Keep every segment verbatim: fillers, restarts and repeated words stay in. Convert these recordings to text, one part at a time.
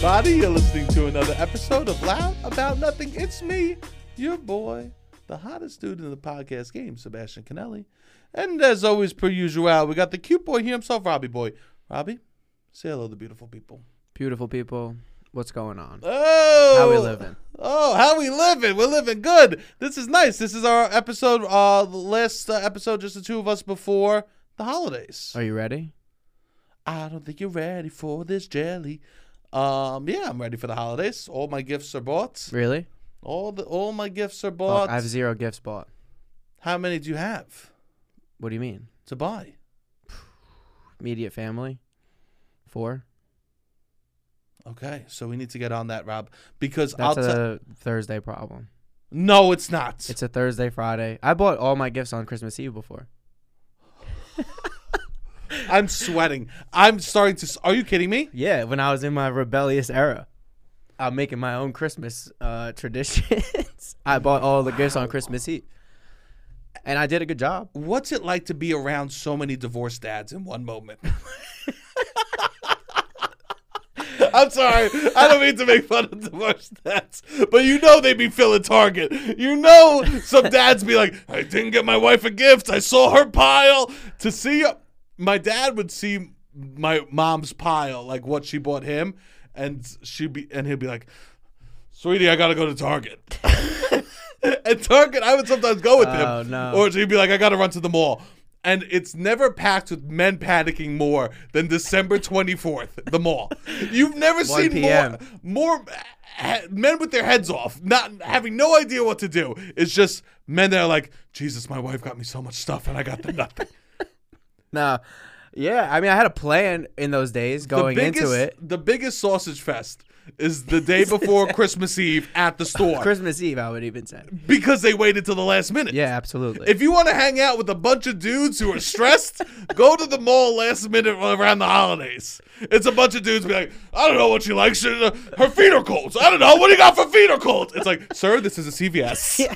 everybody. You're listening to another episode of Loud About Nothing. It's me, your boy, the hottest dude in the podcast game, Sebastian Canelli. And as always, per usual, we got the cute boy here himself, Robbie Boy. Robbie, say hello to beautiful people. Beautiful people, what's going on? Oh, How we living? Oh, how we living? We're living good. This is nice. This is our episode, uh, last uh, episode, just the two of us before the holidays. Are you ready? I don't think you're ready for this jelly. Um, yeah, I'm ready for the holidays. All my gifts are bought. Really? All the all my gifts are Oh, bought. I have zero gifts bought. How many do you have What do you mean? to buy? Immediate family? Four? Okay, so we need to get on that, Rob, because That's I'll tell. a Thursday problem. No, it's not. It's a Thursday, Friday. I bought all my gifts on Christmas Eve before. I'm sweating. I'm starting to. Are you kidding me? Yeah, when I was in my rebellious era. I'm making my own Christmas uh, traditions. I bought all the gifts on Christmas Eve. And I did a good job. What's it like to be around so many divorced dads in one moment? I'm sorry. I don't mean to make fun of divorced dads, but you know they be filling Target. You know some dads be like, I didn't get my wife a gift. I saw her pile. To see, my dad would see my mom's pile, like what she bought him, and she'd be, and he'd be like, sweetie, I got to go to Target. At Target, I would sometimes go with him. Oh, no. Or he'd be like, I got to run to the mall. And it's never packed with men panicking more than December twenty-fourth, the mall. You've never seen one p.m. more more uh, men with their heads off, not having no idea what to do. It's just men that are like, Jesus, my wife got me so much stuff and I got them nothing. No. Yeah, I mean, I had a plan in those days going the biggest, into it. The biggest sausage fest is the day before Christmas Eve at the store. Christmas Eve, I would even say. Because they waited till the last minute. Yeah, absolutely. If you want to hang out with a bunch of dudes who are stressed, go to the mall last minute around the holidays. It's a bunch of dudes be like, I don't know what she likes. She, uh, her feet are cold. I don't know. What do you got for feet are cold? It's like, sir, this is a C V S. Yeah.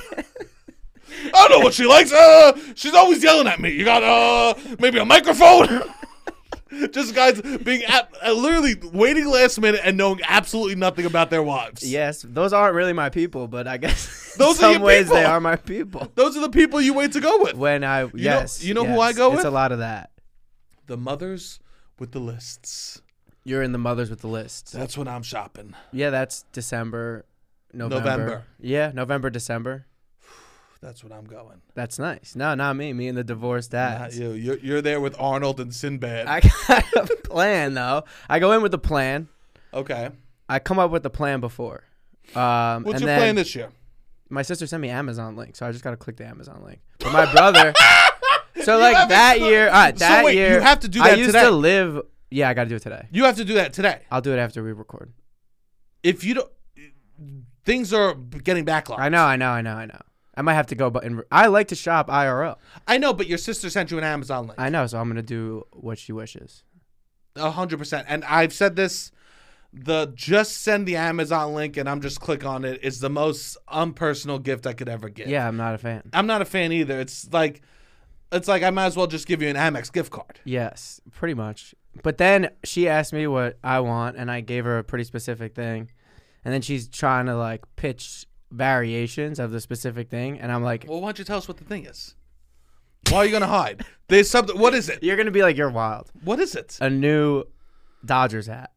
I don't know what she likes. Uh, she's always yelling at me. You got uh, maybe a microphone? Just guys being at, uh, literally waiting last minute and knowing absolutely nothing about their wives. Yes, those aren't really my people, but I guess Those in are some your ways people. they are my people. Those are the people you wait to go with. When I yes, know, you know yes, who I go it's with? a lot of that. The mothers with the lists. You're in the mothers with the list. That's when I'm shopping. Yeah, that's December, November. November. Yeah, November, December. That's when I'm going. That's nice. No, not me. Me and the divorced Not dads. you. You're, you're there with Arnold and Sinbad. I got a plan though. I go in with a plan. Okay. I come up with the plan before. Um, What's and your then plan this year? My sister sent me Amazon link, so I just gotta click the Amazon link. But my brother. So You like haven't that cl- year, all right, So that wait, year. you have to do I that used today. to live. Yeah, I gotta do it today. You have to do that today. I'll do it after we record. If you don't, things are getting backlogged. I know, I know, I know, I know. I might have to go, but in, I like to shop I R L. I know, but your sister sent you an Amazon link. I know, so I'm gonna do what she wishes. A hundred percent. And I've said this. The just send the Amazon link and I'm just click on it is the most unpersonal gift I could ever give. Yeah, I'm not a fan. I'm not a fan either. It's like, it's like I might as well just give you an Amex gift card. Yes, pretty much. But then she asked me what I want, and I gave her a pretty specific thing. And then she's trying to like pitch variations of the specific thing, and I'm like, Well, why don't you tell us what the thing is? Why are you gonna hide? There's something. What is it? you're gonna be like, you're wild. What is it? A new Dodgers hat.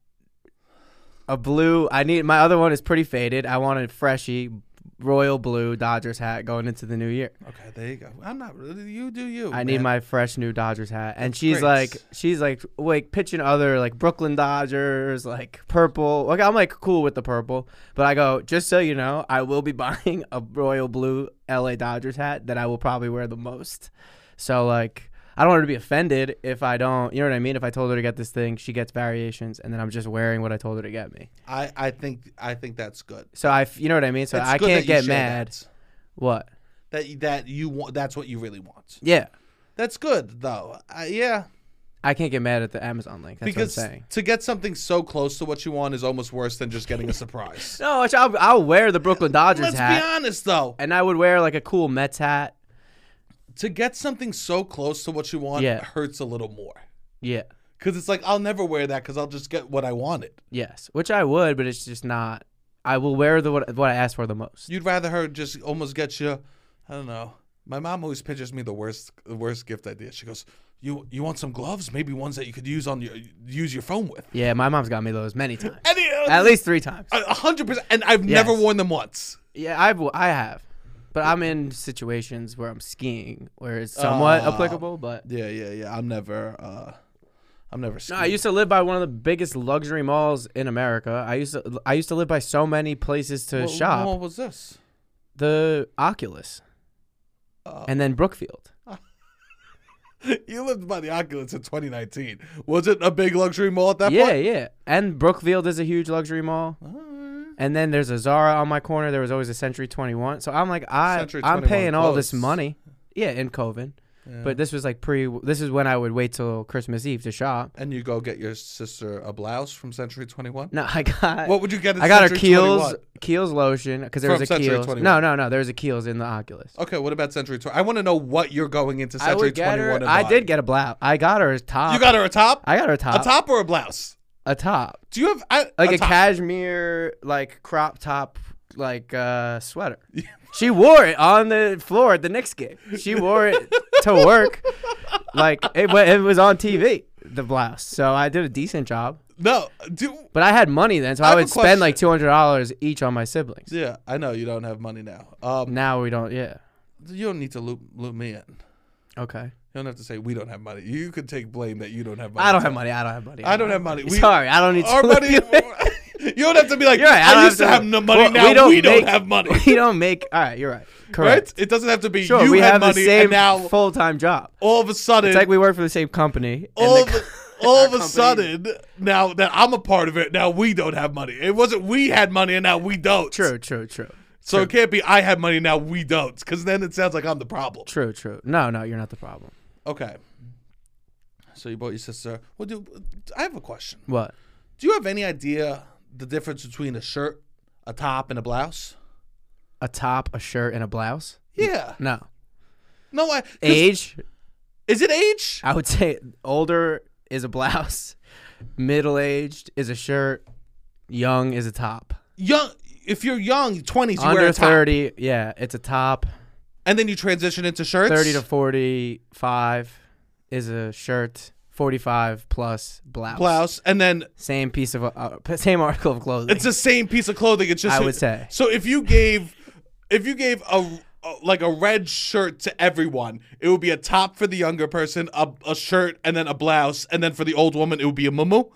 A blue. I need my other one is pretty faded. I want a freshy royal blue Dodgers hat going into the new year. Okay, there you go. I'm not. You do you. I man. need my fresh new Dodgers hat. And she's great. like, she's like, like pitching other like Brooklyn Dodgers, like purple. Like I'm like cool with the purple, but I go, just so you know, I will be buying a royal blue L A Dodgers hat that I will probably wear the most. So like, I don't want her to be offended if I don't, you know what I mean? If I told her to get this thing, she gets variations, and then I'm just wearing what I told her to get me. I, I think I think that's good. So I, f- you know what I mean? So It's I good can't that you get share mad. That. What? that that you want. That's what you really want. Yeah. That's good though. Uh, yeah. I can't get mad at the Amazon link. That's because what I'm saying. to get something so close to what you want is almost worse than just getting a surprise. No, I'll, I'll wear the Brooklyn Dodgers Let's hat. be honest though. And I would wear like a cool Mets hat. To get something so close to what you want Yeah. hurts a little more. Yeah. Because it's like, I'll never wear that because I'll just get what I wanted. Yes, which I would, but it's just not. I will wear the what, what I asked for the most. You'd rather her just almost get you, I don't know. My mom always pictures me the worst the worst gift idea. She goes, You you want some gloves? Maybe ones that you could use on your use your phone with. Yeah, my mom's got me those many times. And, uh, At least three times. A hundred percent. And I've Yes. never worn them once. Yeah, I've I have, but I'm in situations where I'm skiing where it's somewhat Uh, applicable. But Yeah, yeah, yeah. I'm never uh I'm never no, skiing. I used to live by one of the biggest luxury malls in America. I used to I used to live by so many places to What- shop. What was this? The Oculus, Uh, and then Brookfield. You lived by the Oculus in twenty nineteen. Was it a big luxury mall at that Yeah, point? yeah. And Brookfield is a huge luxury mall. Alright. And then there's a Zara on my corner. There was always a Century twenty-one. So I'm like, I Century I'm twenty-one paying all this closed. money. Yeah, in COVID. Yeah. But this was like pre. This is when I would wait till Christmas Eve to shop. And you go get your sister a blouse from Century twenty-one? No, I got. What would you get at I got her Century Kiehl's twenty-one? Kiehl's lotion because there From was a Century Kiehl's. twenty-one. No, no, no. There was a Kiehl's in the Oculus. Okay, what about Century twenty? I want to know what you're going into I Century would get her. twenty-one and I buying. did get a blouse. I got her a top. You got her a top? I got her a top. A top or a blouse? A top. Do you have I, Like a, top? cashmere, like crop top, like uh, sweater. She wore it on the floor at the Knicks game. She wore it to work. Like it, wa- it was on T V, the blouse. So I did a decent job. No, do But I had money then, so I I, have a would spend like question. two hundred dollars each on my siblings. yeah, I know you don't have money now. Um, Now we don't. Yeah. you don't need to loop loop me in. Okay. You don't have to say we don't have money. You could take blame that you don't have money. I don't too. have money. I don't have money. I don't have money. We- Sorry, I don't need to. Our look money. you in. You don't have to be like. You're right. I, I, don't used to have no money. well, now we don't don't, make- have money. We don't make. All right, you're right. Right? Correct. It doesn't have to be Sure, you we had have money the same and now full time job. all of a sudden It's like we work for the same company. and all the of, a- all of a company- sudden now that I'm a part of it, now we don't have money. It wasn't we had money and now we don't. True, true, true. So true. it can't be I had money now we don't, because then it sounds like I'm the problem. True, true. No, no, you're not the problem. Okay. So you bought your sister. Well, do I have a question? What? Do you have any idea the difference between a shirt, a top, and a blouse? A top, a shirt, and a blouse? Yeah. No. No, I. 'cause- Age? Is it age? I would say older is a blouse. Middle aged is a shirt. Young is a top. Young. If you're young, twenties, you Under wear a top. thirty, yeah, it's a top. And then you transition into shirts. thirty to forty-five is a shirt. forty-five plus blouse. blouse, and then Same piece of uh, same article of clothing. it's the same piece of clothing. It's just I would say. So if you gave, if you gave a, a like a red shirt to everyone, it would be a top for the younger person, a, a shirt, and then a blouse, and then for the old woman, it would be a muumuu.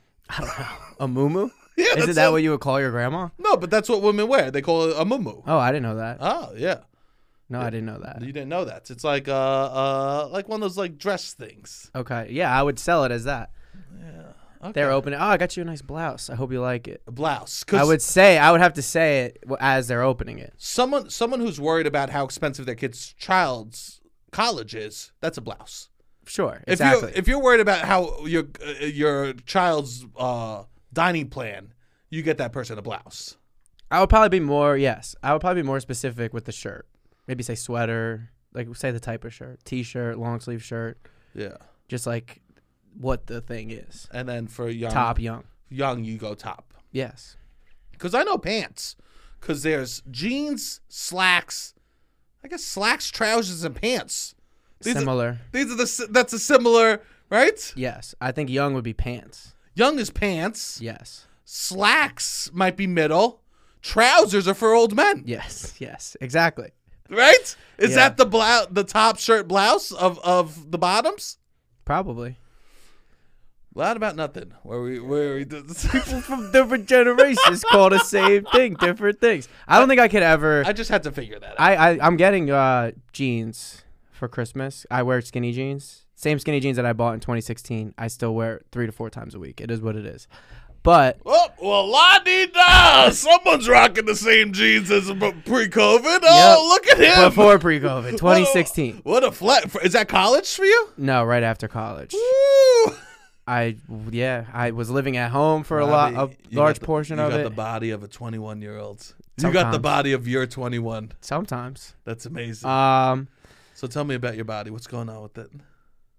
A muumuu? Yeah, Isn't that's that a- what you would call your grandma? No, but that's what women wear. They call it a muumuu. Oh, I didn't know that. Oh yeah, No, I didn't know that. you didn't know that. It's like uh uh like one of those like dress things. Okay, yeah, I would sell it as that. Okay. They're opening. Oh, I got you a nice blouse. I hope you like it. A blouse. I would say I would have to say it w- as they're opening it. someone someone who's worried about how expensive their kid's child's college is. That's a blouse. Sure, If exactly. you if you're worried about how your uh, your child's uh, dining plan, you get that person a blouse. I would probably be more. Yes, I would probably be more specific with the shirt. Maybe say sweater. Like say the type of shirt: t-shirt, long sleeve shirt. Yeah. Just like what the thing is. And then for young Top young. young you go top. Yes. Because I know pants. Because there's jeans, slacks. I guess slacks, trousers, and pants. These are, Similar. these are the si- that's a similar, right? Yes, I think young would be pants. Young is pants. Yes. Slacks might be middle. Trousers are for old men. Yes. Yes. Exactly. Right? Is Yeah. that the blouse, the top shirt blouse of, of the bottoms? Probably. Loud about nothing. Where we where we did People from different generations call the same thing different things. I don't think I could ever. I just had to figure that out. I, I I'm getting uh jeans for Christmas. I wear skinny jeans. Same skinny jeans that I bought in twenty sixteen. I still wear it three to four times a week. It is what it is. But Oh, well, la di da. Someone's rocking the same jeans as pre-COVID. Oh, Yep. look at him. before pre-COVID, twenty sixteen. What a flat. Is that college for you? No, right after college. Woo. I yeah, I was living at home for a lot, a Robbie, you large got the- portion you of got it. the body of a twenty-one-year-old. You got the Sometimes. body of your twenty-one. Sometimes. That's amazing. Um, So tell me about your body. What's going on with it?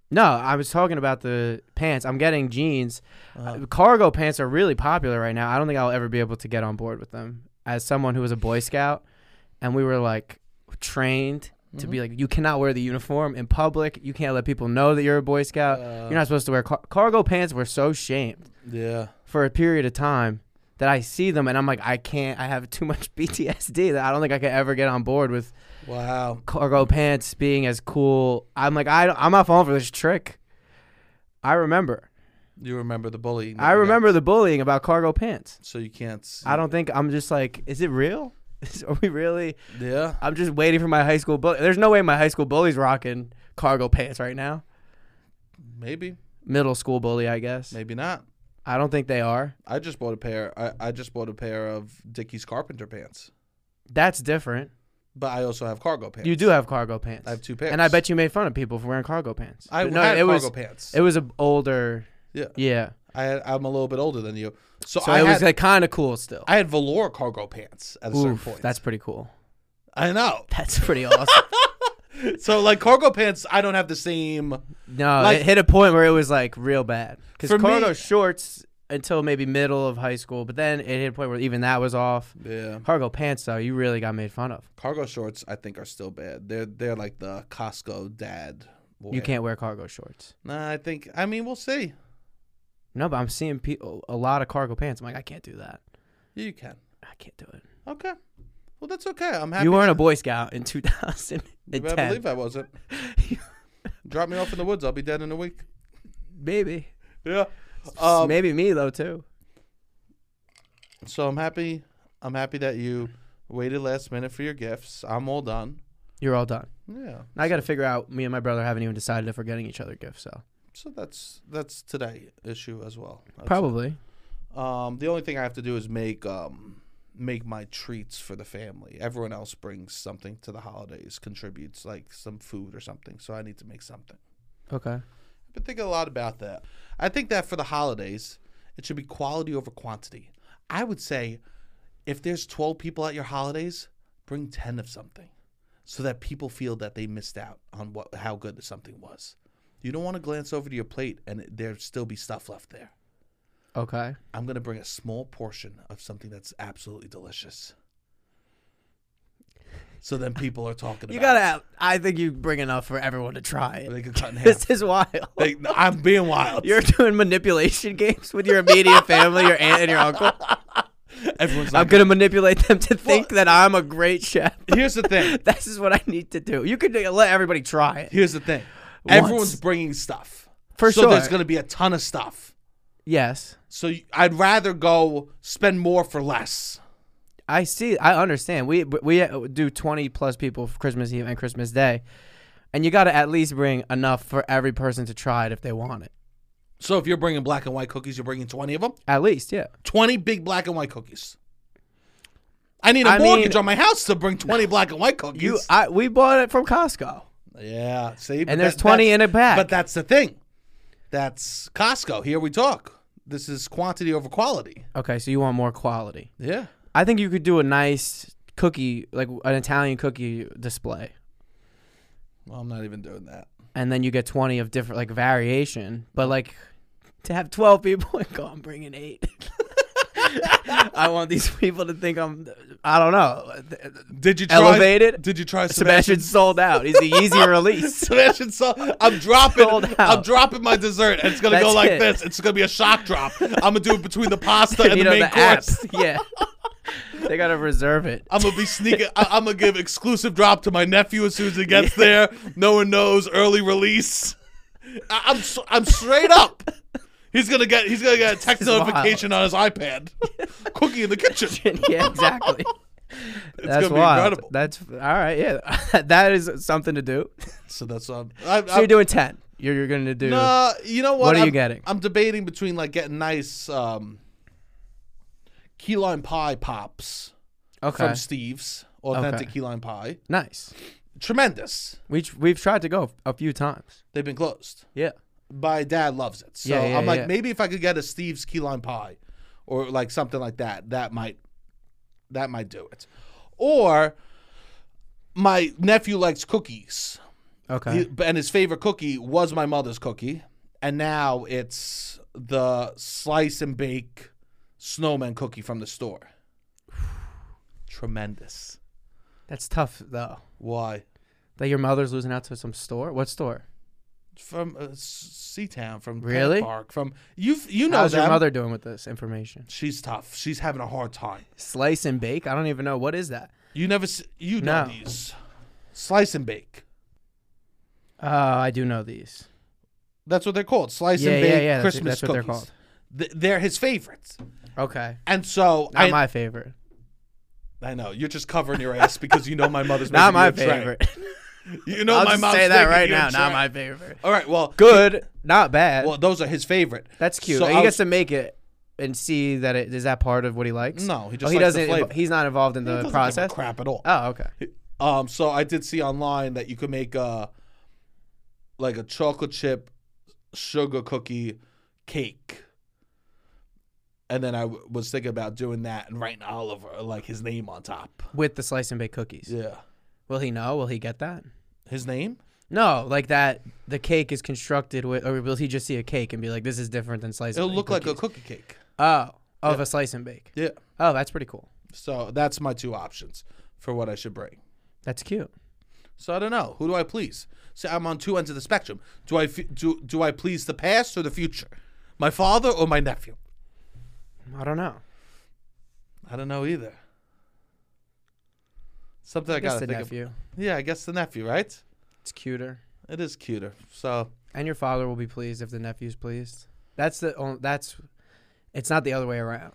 No, I was talking about the pants. I'm getting jeans. Uh-huh. Uh, cargo pants are really popular right now. I don't think I'll ever be able to get on board with them. As someone who was a Boy Scout, and we were like trained to Mhm. be like, you cannot wear the uniform in public. You can't let people know that you're a Boy Scout. Uh, You're not supposed to wear car- cargo pants. Were so shamed Yeah. for a period of time that I see them and I'm like, I can't. I have too much P T S D that I don't think I could ever get on board with Wow. cargo pants being as cool. I'm like, I, I'm not falling for this trick. I remember. You remember the bullying? that I you got, remember the bullying about cargo pants. So you can't. See. I don't think I'm just like, is it real? Is, are we really? Yeah. I'm just waiting for my high school bully. There's no way my high school bully's rocking cargo pants right now. Maybe. Middle school bully, I guess. Maybe not. I don't think they are. I just bought a pair. I, I just bought a pair of Dickies Carpenter pants. That's different. But I also have cargo pants. You do have cargo pants. I have two pairs. And I bet you made fun of people for wearing cargo pants. I But no, had it cargo was pants. it was an older. Yeah. Yeah. I had, I'm a little bit older than you, so, So I it was had like kind of cool still. I had velour cargo pants at a certain Oof, point. that's pretty cool. I know. That's pretty awesome. So like cargo pants, I don't have the same. No, Like- it hit a point where it was like real bad. Because For me- cargo shorts until maybe middle of high school, but then it hit a point where even that was off. Yeah. Cargo pants though, you really got made fun of. Cargo shorts, I think, are still bad. They're they're like the Costco dad. Wear. You can't wear cargo shorts. Nah, I think. I mean, we'll see. No, but I'm seeing people a lot of cargo pants. I'm like, I can't do that. Yeah, you can. I can't do it. Okay. Well, that's okay. I'm happy. You weren't that- a Boy Scout in two thousand You better ten. believe I wasn't. Drop me off in the woods. I'll be dead in a week. Maybe. Yeah. Um, Maybe me though too. So I'm happy. I'm happy that you waited last minute for your gifts. I'm all done. You're all done. Yeah. I got to figure out. Me and my brother haven't even decided if we're getting each other gifts. So So that's that's today issue as well. That's probably. it. Um, the only thing I have to do is make um make my treats for the family. Everyone else brings something to the holidays, contributes like some food or something. So I need to make something. Okay. I've been thinking a lot about that. I think that for the holidays, it should be quality over quantity. I would say if there's twelve people at your holidays, bring ten of something so that people feel that they missed out on what how good something was. You don't want to glance over to your plate and there still be stuff left there. Okay. I'm going to bring a small portion of something that's absolutely delicious. So then people are talking You about gotta. Have, I think you bring enough for everyone to try it. it. They can cut in half. This is wild. They, I'm being wild. You're doing manipulation games with your immediate family, your aunt and your uncle. Everyone's I'm like, gonna manipulate them to think that I'm a great chef. here's the thing. This is what I need to do. You could let everybody try it. Here's the thing. Once. Everyone's bringing stuff. For so sure. there's going to be a ton of stuff. Yes. So y- I'd rather go spend more for less. I see. I understand. We we do twenty plus people for Christmas Eve and Christmas Day, and you got to at least bring enough for every person to try it if they want it. So if you're bringing black and white cookies, you're bringing twenty of them? At least, yeah. twenty big black and white cookies. I need a I mortgage mean- on my house to bring twenty black and white cookies. You, I, we bought it from Costco, yeah, see? But and there's that- twenty that's- in a bag. But that's the thing. That's Costco. Here we talk. This is quantity over quality. Okay, so you want more quality. Yeah. I think you could do a nice cookie, like an Italian cookie display, Well, I'm not even doing that. and then you get twenty of different like variation. But like to have twelve people and go, I'm bringing eight. I want these people to think I'm, I don't know, Did you try elevated. Did you try Sebastian sold out. He's the easy release. Sebastian saw. I'm dropping. Sold I'm out. dropping my dessert, and it's gonna go That's like it. this. It's gonna be a shock drop. I'm gonna do it between the pasta and you the know, main the course. apps. Yeah. They got to reserve it. I'm gonna be sneaking. I, I'm gonna give exclusive drop to my nephew as soon as he gets there. No one knows. Early release. I, I'm s- I'm straight up. He's gonna get. He's gonna get a text is notification on his iPad. Cookie in the kitchen. Yeah, exactly. It's That's gonna be wild. incredible. That's all right. Yeah, that is something to do. So that's what I'm. I, So you're doing ten. You're you're gonna do. Nah, you know what? What are I'm, you getting? I'm debating between like getting nice um, key lime pie pops Okay. from Steve's, authentic Okay. key lime pie. Nice. Tremendous. We we've tried to go a few times. They've been closed. Yeah. My dad loves it, so Yeah, yeah, I'm like, yeah. maybe if I could get a Steve's key lime pie, or like something like that, that might, that might do it. Or my nephew likes cookies. Okay. He, and his favorite cookie was my mother's cookie, and now it's the slice and bake snowman cookie from the store. Tremendous. That's tough though. Why? That your mother's losing out to some store? What store? From uh, Seatown, from Really? Penn Park, from you. You know How's them. your mother doing with this information? She's tough. She's having a hard time. Slice and bake? I don't even know. What is that? You never. s- You know No. these. Slice and bake. Oh, I do know these. That's what they're called. Slice Yeah, and yeah, bake yeah. That's, Christmas that's what cookies. they're called. Th- they're his favorites, Okay. and so Not I. my favorite. I know you're just covering your ass because you know my mother's Not making my you a tray. favorite. You know I'll my just mom's say that making right you a now. Not tray. my favorite. All right. Well, Good. Not bad. Well, those are his favorite. That's cute. So he I gets was- to make it and see that it is that part of what he likes. No, he just oh, he likes the doesn't. flavor. He's not involved in He the doesn't give a process. crap at all. Oh, okay. Um, so I did see online that you could make a like a chocolate chip sugar cookie cake, and then I w- was thinking about doing that and writing Oliver like his name on top. With the slice and bake cookies. Yeah, Will he know? Will he get that? his name. No, like that. The cake is constructed with, or will he just see a cake and be like, "This is different than slice"? It'll and bake look like a cookies? cookie cake. Oh, of Yeah. a slice and bake. Yeah. Oh, that's pretty cool. So that's my two options for what I should bring. That's cute. So I don't know. Who do I please? See, I'm on two ends of the spectrum. Do I f- do do I please the past or the future? My father or my nephew? I don't know. I don't know either. Something I, I guess gotta the think nephew. of. Yeah, I guess the nephew, right? It's cuter, It is cuter. So and your father will be pleased if the nephew's pleased. That's the. only That's. It's not the other way around.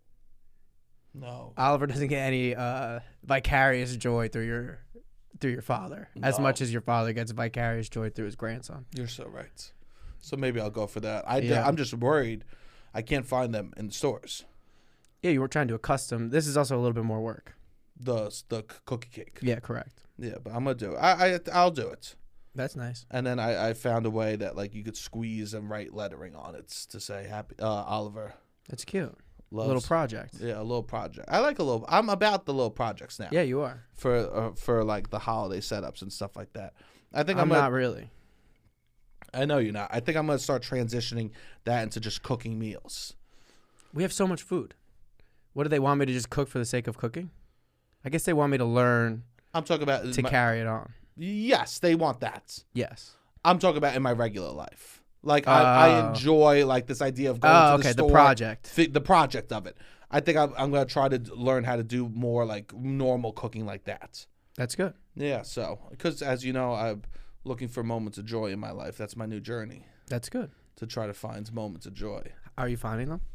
no, Oliver doesn't get any uh, vicarious joy through your through your father as No. much as your father gets vicarious joy through his grandson. you're so right. So maybe I'll go for that. I Yeah. I'm just worried. I can't find them in the stores. Yeah, you were trying to accustom. This is also a little bit more work. The the c- cookie cake. Yeah, correct. Yeah, but I'm gonna do it. I, I I'll do it. That's nice. And then I, I found a way that like you could squeeze and write lettering on it to say happy uh, Oliver That's cute. loves. A little project. Yeah, a little project. I like a little. I'm about the little projects now. Yeah, you are. For uh, for like the holiday setups and stuff like that. I think I'm, I'm, gonna, not really. I know you're not. I think I'm gonna start transitioning that into just cooking meals. We have so much food. What do they want me to just cook for the sake of cooking? I guess they want me to learn I'm talking about to my- carry it on. Yes, they want that. Yes. I'm talking about in my regular life. Like I, I Oh. enjoy like this idea of going Oh, to okay. the The store. project. fi- the project of it. I think I'm, I'm gonna try to d- learn how to do more like normal cooking like that. That's good. Yeah. So because as you know, I'm looking for moments of joy in my life. That's my new journey That's good. to try to find moments of joy. Are you finding them?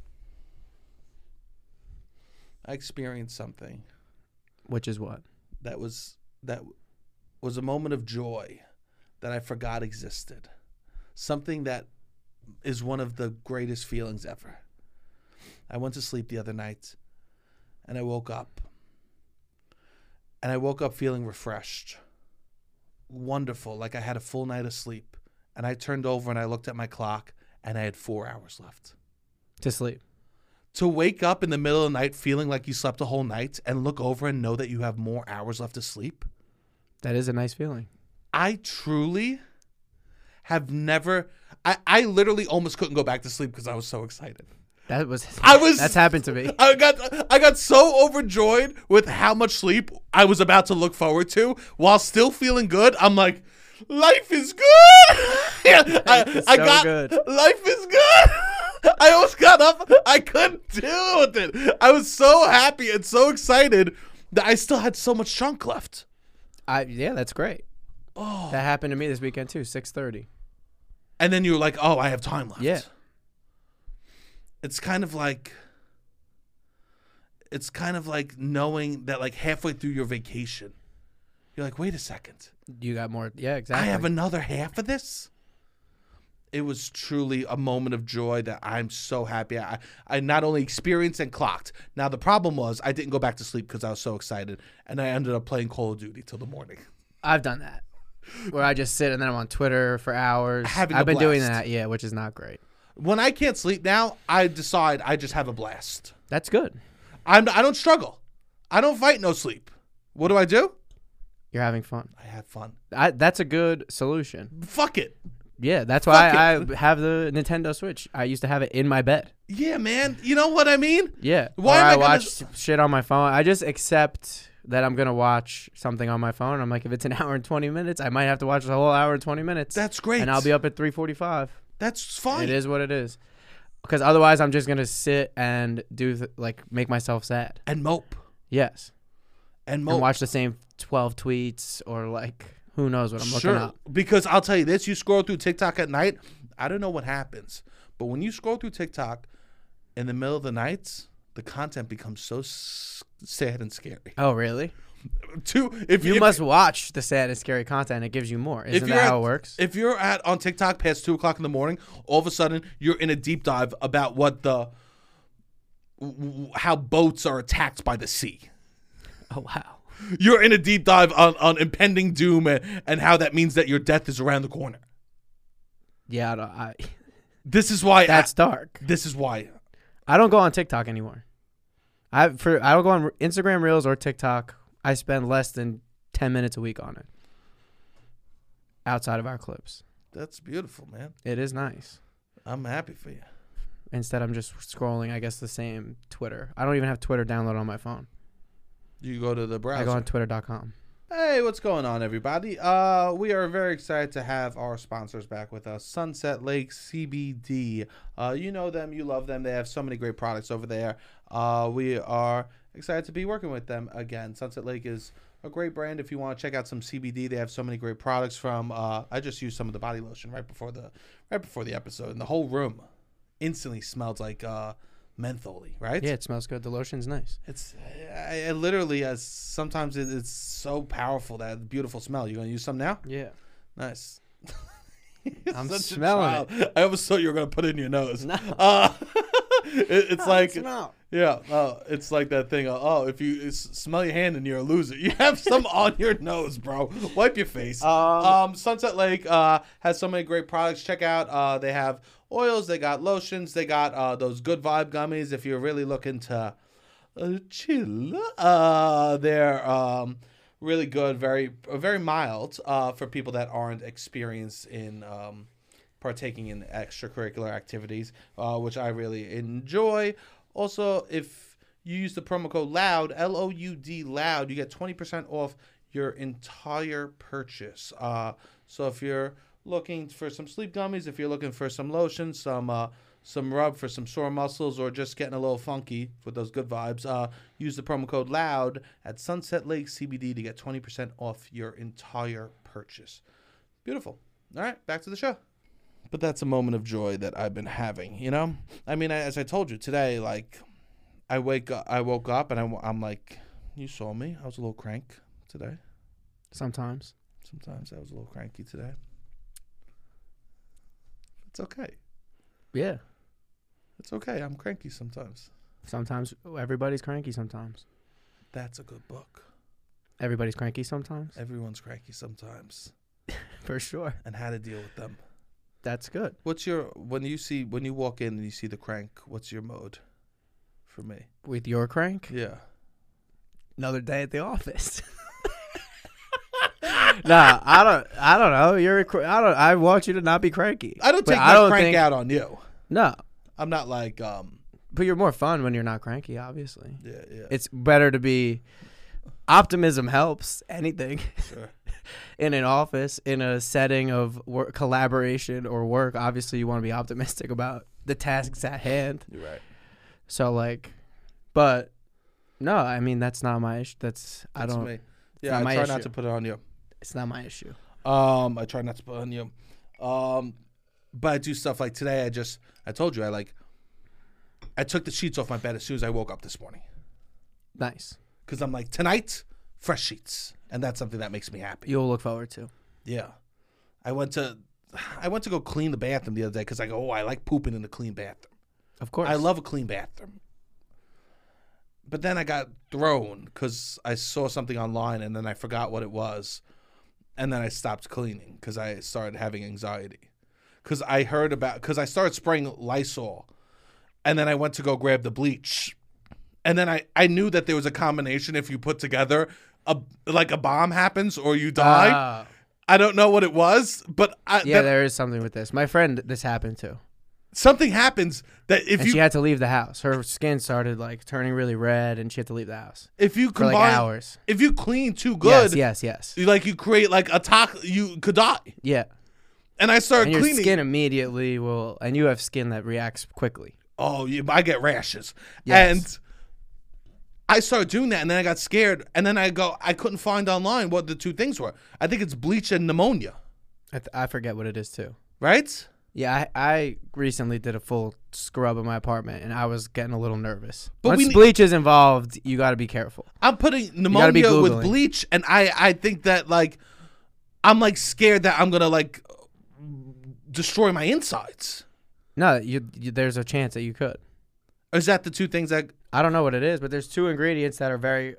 I experienced something Which is what? that was that was a moment of joy that I forgot existed. Something that is one of the greatest feelings ever. I went to sleep the other night and I woke up. And I woke up feeling refreshed. Wonderful, like I had a full night of sleep. And I turned over and I looked at my clock and I had four hours left. To sleep. To wake up in the middle of the night feeling like you slept a whole night and look over and know that you have more hours left to sleep. That is a nice feeling. I truly have never I, I literally almost couldn't go back to sleep because I was so excited. That was. I was That's happened to me. I got I got so overjoyed with how much sleep I was about to look forward to while still feeling good. I'm like, life is good. Yeah, I, is I so got good. life is good. I almost got up. I couldn't deal with it. I was so happy and so excited that I still had so much chunk left. I yeah, that's great. Oh. That happened to me this weekend too. Six thirty. And then you were like, oh, I have time left. Yeah. It's kind of like it's kind of like knowing that like halfway through your vacation, you're like, wait a second. You got more. Yeah, exactly. I have another half of this. It was truly a moment of joy that I'm so happy. I, I not only experienced and clocked. Now, the problem was I didn't go back to sleep because I was so excited. And I ended up playing Call of Duty till the morning. I've done that. Where I just sit and then I'm on Twitter for hours. Having a I've been doing blast. that, yeah, which is not great. When I can't sleep now, I decide I just have a blast. That's good. I'm, I don't struggle. I don't fight no sleep. What do I do? You're having fun. I have fun. I, that's a good solution. Fuck it. Yeah, that's why Fuck I, it. I have the Nintendo Switch. I used to have it in my bed. Yeah, man. You know what I mean? Yeah. Why or am I I gonna- watch shit on my phone. I just accept that I'm gonna watch something on my phone. I'm like, if it's an hour and twenty minutes, I might have to watch the whole hour and twenty minutes. That's great. And I'll be up at three forty-five. That's fine. It is what it is. Because otherwise, I'm just gonna sit and do th- like make myself sad. And mope. Yes. And mope. And watch the same twelve tweets or like who knows what I'm Sure. looking up. Because I'll tell you this: you scroll through TikTok at night. I don't know what happens, but when you scroll through TikTok in the middle of the nights, the content becomes so s- sad and scary. Oh, really? Two, if You if, must watch the sad and scary content. It gives you more. Isn't you're that how at- it works? If you're at on TikTok past two o'clock in the morning, all of a sudden you're in a deep dive about what the w- w- how boats are attacked by the sea. Oh, wow. You're in a deep dive on, on impending doom and, and how that means that your death is around the corner. Yeah, I don't, I, This is why that's I, dark. this is why I don't go on TikTok anymore. I for I don't go on Instagram Reels or TikTok. I spend less than ten minutes a week on it. Outside of our clips, that's beautiful, man. it is nice. I'm happy for you. Instead, I'm just scrolling. I guess the same Twitter. I don't even have Twitter downloaded on my phone. You go to the browser. I go on Twitter dot com. Hey, what's going on, everybody? Uh, we are very excited to have our sponsors back with us, Sunset Lake C B D. Uh, you know them, you love them. They have so many great products over there. Uh, we are excited to be working with them again. Sunset Lake is a great brand. If you want to check out some C B D, they have so many great products. From uh, I just used some of the body lotion right before the right before the episode, and the whole room instantly smelled like uh, mentholy, right? Yeah, it smells good. The lotion's nice. It's I, I literally as sometimes it, it's so powerful, that beautiful smell. You gonna use some now? Yeah. Nice. I'm Such a smelling child. I almost thought you were gonna put it in your nose. No. Uh, it, it's like smell. yeah, uh, it's like that thing. Uh, oh, if you s- smell your hand and you're a loser, you have some on your nose, bro. Wipe your face. Um, Um, Sunset Lake uh, has so many great products. Check out. Uh, they have oils. They got lotions. They got uh, those good vibe gummies. If you're really looking to uh, chill, uh, they're um, really good. Very uh, very mild uh, for people that aren't experienced in. Um, partaking in extracurricular activities, uh, which I really enjoy. Also, if you use the promo code LOUD, L O U D, LOUD, you get twenty percent off your entire purchase. Uh, so if you're looking for some sleep gummies, if you're looking for some lotion, some uh, some rub for some sore muscles, or just getting a little funky with those good vibes, uh, use the promo code LOUD at Sunset Lake C B D to get twenty percent off your entire purchase. Beautiful. All right, back to the show. But that's a moment of joy that I've been having, you know? I mean, as I told you today, like, I wake up, I woke up and I'm, I'm like, you saw me. I was a little crank today. Sometimes. Sometimes I was a little cranky today. It's okay. Yeah. It's okay. I'm cranky sometimes. Sometimes everybody's cranky sometimes. That's a good book. Everybody's cranky sometimes. Everyone's cranky sometimes. For sure. And how to deal with them. That's good. What's your, when you see, when you walk in and you see the crank, what's your mode for me? With your crank? Yeah. Another day at the office. Nah, I don't. I don't know. You're. A, cr- I don't. I want you to not be cranky. I don't But take I my don't crank think- out on you. No, I'm not like, um, but you're more fun when you're not cranky. Obviously, yeah, yeah. it's better to be. Optimism helps anything Sure. in an office, in a setting of work, collaboration or work. Obviously, you want to be optimistic about the tasks at hand. You're right. So, like, but no, I mean that's not my issue. That's, I That's don't. me. not Yeah, I my try issue. not to put it on you. It's not my issue. Um, I try not to put it on you. Um, but I do stuff like today. I just, I told you, I like, I took the sheets off my bed as soon as I woke up this morning. Nice. Because I'm like, tonight, fresh sheets. And that's something that makes me happy. You'll look forward to. Yeah. I went to, I went to go clean the bathroom the other day because I go, oh, I like pooping in a clean bathroom. Of course. I love a clean bathroom. But then I got thrown because I saw something online and then I forgot what it was. And then I stopped cleaning because I started having anxiety. Because I heard about, because I started spraying Lysol. And then I went to go grab the bleach. And then I, I knew that there was a combination if you put together a like a bomb happens or you die. Uh, I don't know what it was, but I, yeah, that, there is something with this. My friend, this happened to. something happens that if And you she had to leave the house. Her skin started like turning really red, and she had to leave the house if you for combine like hours. if you clean too good, Yes, yes, yes. you like you create like a tox. You could die. Yeah. And I started And your cleaning. skin immediately will, and you have skin that reacts quickly. Oh, yeah, I get rashes. Yes. And I started doing that, and then I got scared, and then I go, I couldn't find online what the two things were. I think it's bleach and pneumonia, I, th- I forget what it is too. right? Yeah, I, I recently did a full scrub in my apartment, and I was getting a little nervous. But Once we ne- bleach is involved, you got to be careful. I'm putting gotta be pneumonia with Googling. bleach, and I, I think that, like, I'm, like, scared that I'm going to, like, destroy my insides. No, you, you there's a chance that you could. Or is that the two things that... I don't know what it is, but there's two ingredients that are very.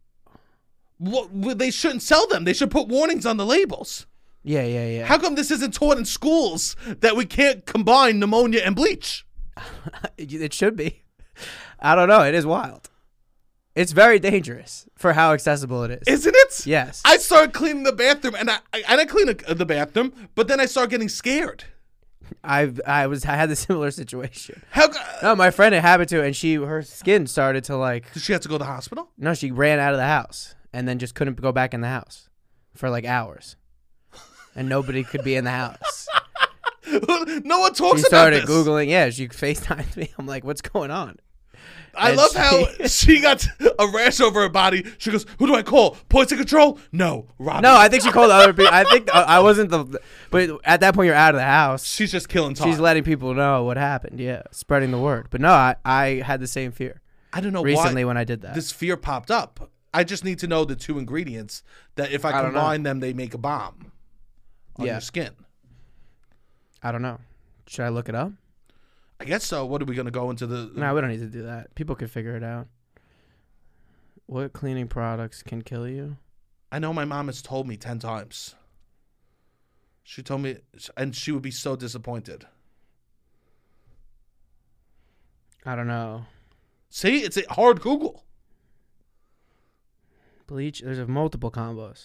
What, well, they shouldn't sell them. They should put warnings on the labels. Yeah, yeah, yeah. How come this isn't taught in schools that we can't combine pneumonia and bleach? It should be. I don't know. It is wild. It's very dangerous for how accessible it is. Isn't it? Yes. I started cleaning the bathroom, and I, I and I cleaned the, the bathroom, but then I started getting scared. I I was I had the similar situation. How? No, my friend it happened to, and she her skin started to like. Did she have to go to the hospital? No, she ran out of the house and then just couldn't go back in the house for like hours, and nobody could be in the house. No one talks She started about this. googling. Yeah, she FaceTimed me. I'm like, what's going on? I and love she- how she got a rash over her body. She goes, "Who do I call? Poison control? No, Robbie. No, I think she called other people. I think uh, I wasn't the. But at that point, you're out of the house. She's just killing time. She's letting people know what happened. Yeah, spreading the word. But no, I, I had the same fear I don't know recently why when I did that. this fear popped up. I just need to know the two ingredients that if I, I don't know. combine them, they make a bomb on Yeah. your skin. I don't know. Should I look it up? I guess so. What are we gonna go into the? No, we don't need to do that. People can figure it out. What cleaning products can kill you? I know my mom has told me ten times. She told me, and she would be so disappointed. I don't know. See, it's a hard Google. Bleach. There's a multiple combos.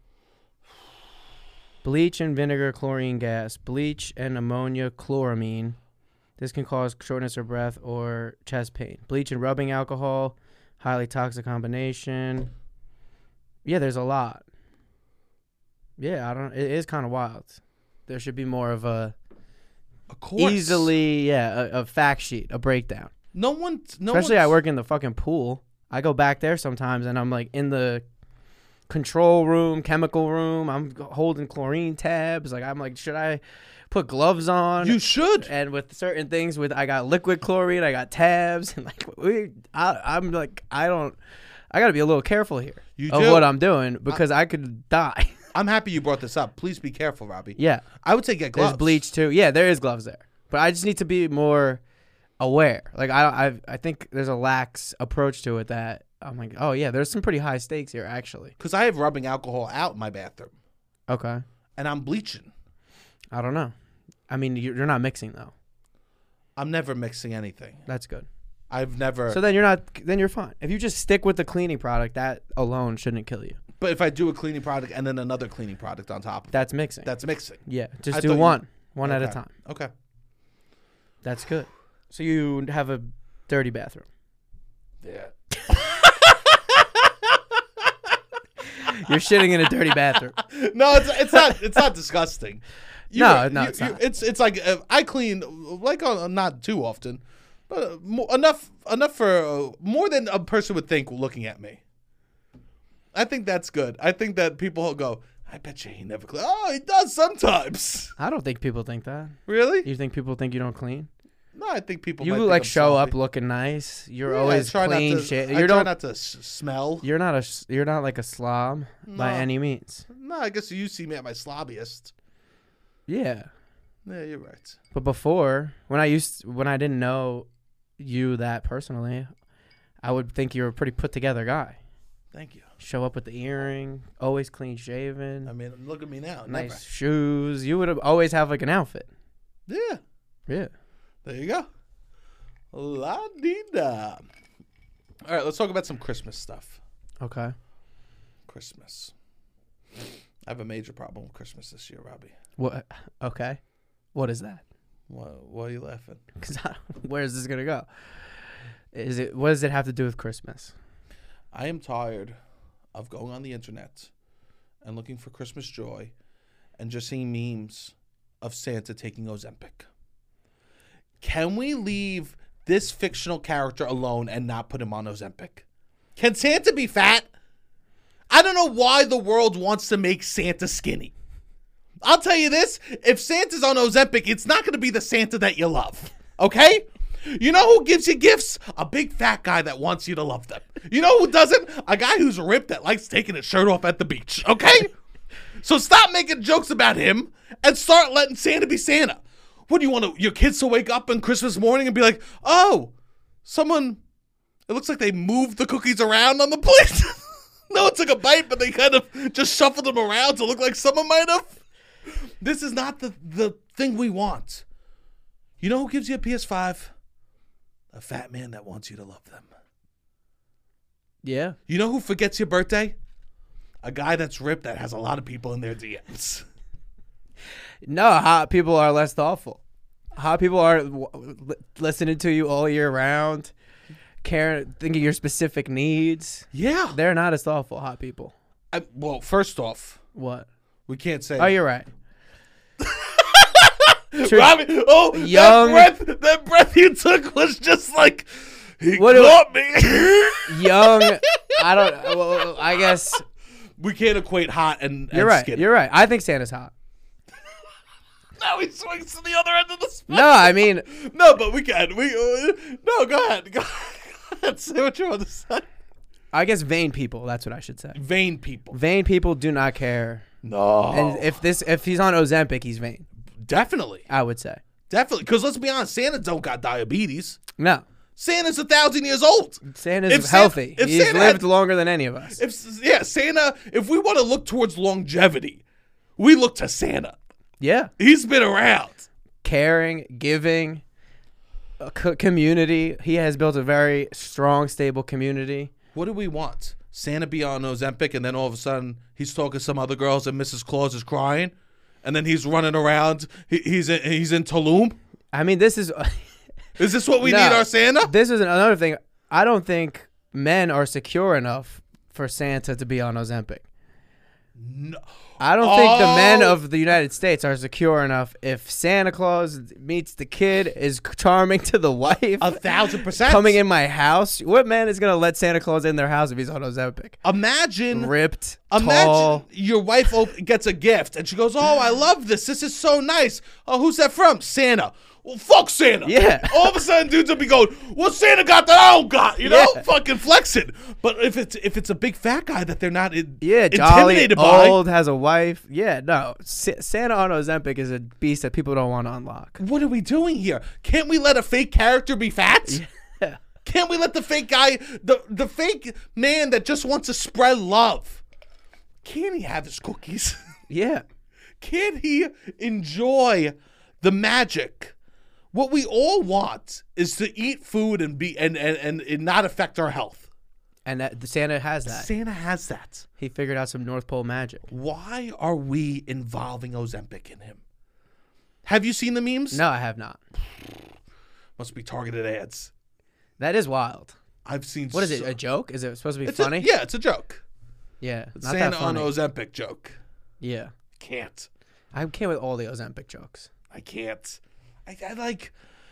Bleach and vinegar, chlorine gas. Bleach and ammonia, chloramine. This can cause shortness of breath or chest pain. Bleach and rubbing alcohol, highly toxic combination. Yeah, there's a lot. Yeah, I don't. It is kind of wild. There should be more of a Of course. easily, yeah, a, a fact sheet, a breakdown. No one. No Especially, I one's- work in the fucking pool. I go back there sometimes, and I'm like in the control room, chemical room. I'm holding chlorine tabs. Like I'm like, should I put gloves on? You should. And with certain things, with I got liquid chlorine, I got tabs, and like we, I, I'm like, I don't, I got to be a little careful here You of do. what I'm doing because I, could die. I'm happy you brought this up. Please be careful, Robbie. Yeah, I would say get gloves. there's bleach too. Yeah, there is gloves there, but I just need to be more aware. Like I, I, I think there's a lax approach to it that I'm like, oh yeah, there's some pretty high stakes here actually. Because I have rubbing alcohol out in my bathroom, Okay, and I'm bleaching. I don't know. I mean, you're you're not mixing though. I'm never mixing anything. That's good. I've never. So then you're not. Then you're fine. If you just stick with the cleaning product, that alone shouldn't kill you. but if I do a cleaning product and then another cleaning product on top of it, That's mixing. that's mixing. Yeah, just I do thought you- one, one at a Okay. time. Okay. That's good. So you have a dirty bathroom. Yeah. You're shitting in a dirty bathroom. No, it's it's not it's not disgusting. You- No, no, you- it's you- not. It's it's like uh, I clean like uh, not too often, but uh, mo- enough enough for uh, more than a person would think looking at me. I think that's good. I think that people will go, I bet you he never clean. Oh, he does sometimes. I don't think people think that. Really? You think people think you don't clean? No, I think people. You might think like I'm show sloppy. up looking nice. You're Yeah, I always try not clean to- shit. I You try don't. not to s- smell. You're not a. s- You're not like a slob by No. any means. No, I guess you see me at my slobbiest. Yeah, Yeah, you're right. but before, when I used, when I didn't know you that personally, I would think you were a pretty put together guy. Thank you. Show up with the earring, always clean shaven, I mean, look at me now. nice shoes. You would have always have like an outfit. Never. Yeah. Yeah. There you go. La di da. All right, let's talk about some Christmas stuff. Okay. Christmas. I have a major problem with Christmas this year, Robbie. What? Okay. What is that? Why, why are you laughing? Because where is this gonna go? Is it? What does it have to do with Christmas? I am tired of going on the internet and looking for Christmas joy and just seeing memes of Santa taking Ozempic. Can we leave this fictional character alone and not put him on Ozempic? Can Santa be fat? I don't know why the world wants to make Santa skinny. I'll tell you this, if Santa's on Ozempic, it's not going to be the Santa that you love, okay? You know who gives you gifts? A big fat guy that wants you to love them. You know who doesn't? A guy who's ripped that likes taking his shirt off at the beach, okay? So stop making jokes about him and start letting Santa be Santa. What do you want to, your kids to wake up on Christmas morning and be like, oh, someone, it looks like they moved the cookies around on the plate. No one took a bite, but they kind of just shuffled them around to look like someone might have. This is not the, the thing we want. You know who gives you a P S five? A fat man that wants you to love them. Yeah. You know who forgets your birthday? A guy that's ripped that has a lot of people in their D Ms. No, hot people are less thoughtful. Hot people are w- li- listening to you all year round, caring, thinking your specific needs. Yeah. They're not as thoughtful, hot people. I, well, first off, What? we can't say. Oh, you're right. True. Robbie, oh, Young- that breath, that breath you took was just like, he What do- caught me. Young, I don't, well, I guess. We can't equate hot and, You're and right. skinny. You're right. I think Santa's hot. Now he swings to the other end of the spectrum. No, I mean, No, but we can. We uh, no, go ahead. Go ahead. Say what you want to say. I guess vain people. That's what I should say. Vain people. Vain people do not care. No. And if this, if he's on Ozempic, he's vain. Definitely. I would say. Definitely. Because let's be honest, Santa don't got diabetes. No, Santa's a thousand years old. Santa's If San- healthy. if He's Santa lived had- longer than any of us. If yeah, Santa. If we want to look towards longevity, we look to Santa. Yeah. He's been around. Caring, giving, a co- community. He has built a very strong, stable community. What do we want? Santa be on Ozempic, and then all of a sudden he's talking to some other girls, and Missus Claus is crying, and then he's running around. He, he's in, he's in Tulum. I mean, this is Is this what we No. need our Santa? this is another thing. I don't think men are secure enough for Santa to be on Ozempic. No. I don't think the men Oh. of the United States are secure enough. If Santa Claus meets the kid, is charming to the wife, A thousand percent. coming in my house, what man is going to let Santa Claus in their house if he's on Ozempic? Imagine. Ripped, Imagine tall. your wife op- gets a gift and she goes, "Oh, I love this. This is so nice. Oh, who's that from? Santa." Well, fuck Santa. Yeah. All of a sudden, dudes will be going, "What Santa got that I don't got?" You know, Yeah. fucking flexing. But if it's if it's a big fat guy that they're not in, Yeah, jolly, intimidated by, old, has a wife. Yeah, no. Sa- Santa on Ozempic is a beast that people don't want to unlock. what are we doing here? Can't we let a fake character be fat? Yeah. Can't we let the fake guy, the the fake man that just wants to spread love, can't he have his cookies? Yeah. Can he enjoy the magic? What we all want is to eat food and be and and, and it not affect our health. And that Santa has that. Santa has that. He figured out some North Pole magic. Why are we involving Ozempic in him? Have you seen the memes? No, I have not. Must be targeted ads. That is wild. I've seen. What is it? so- A joke? Is it supposed to be It's a- funny? yeah, it's a joke. Yeah. Not Santa that on funny. Ozempic joke. Yeah. Can't. I can't with all the Ozempic jokes. I can't. I, I like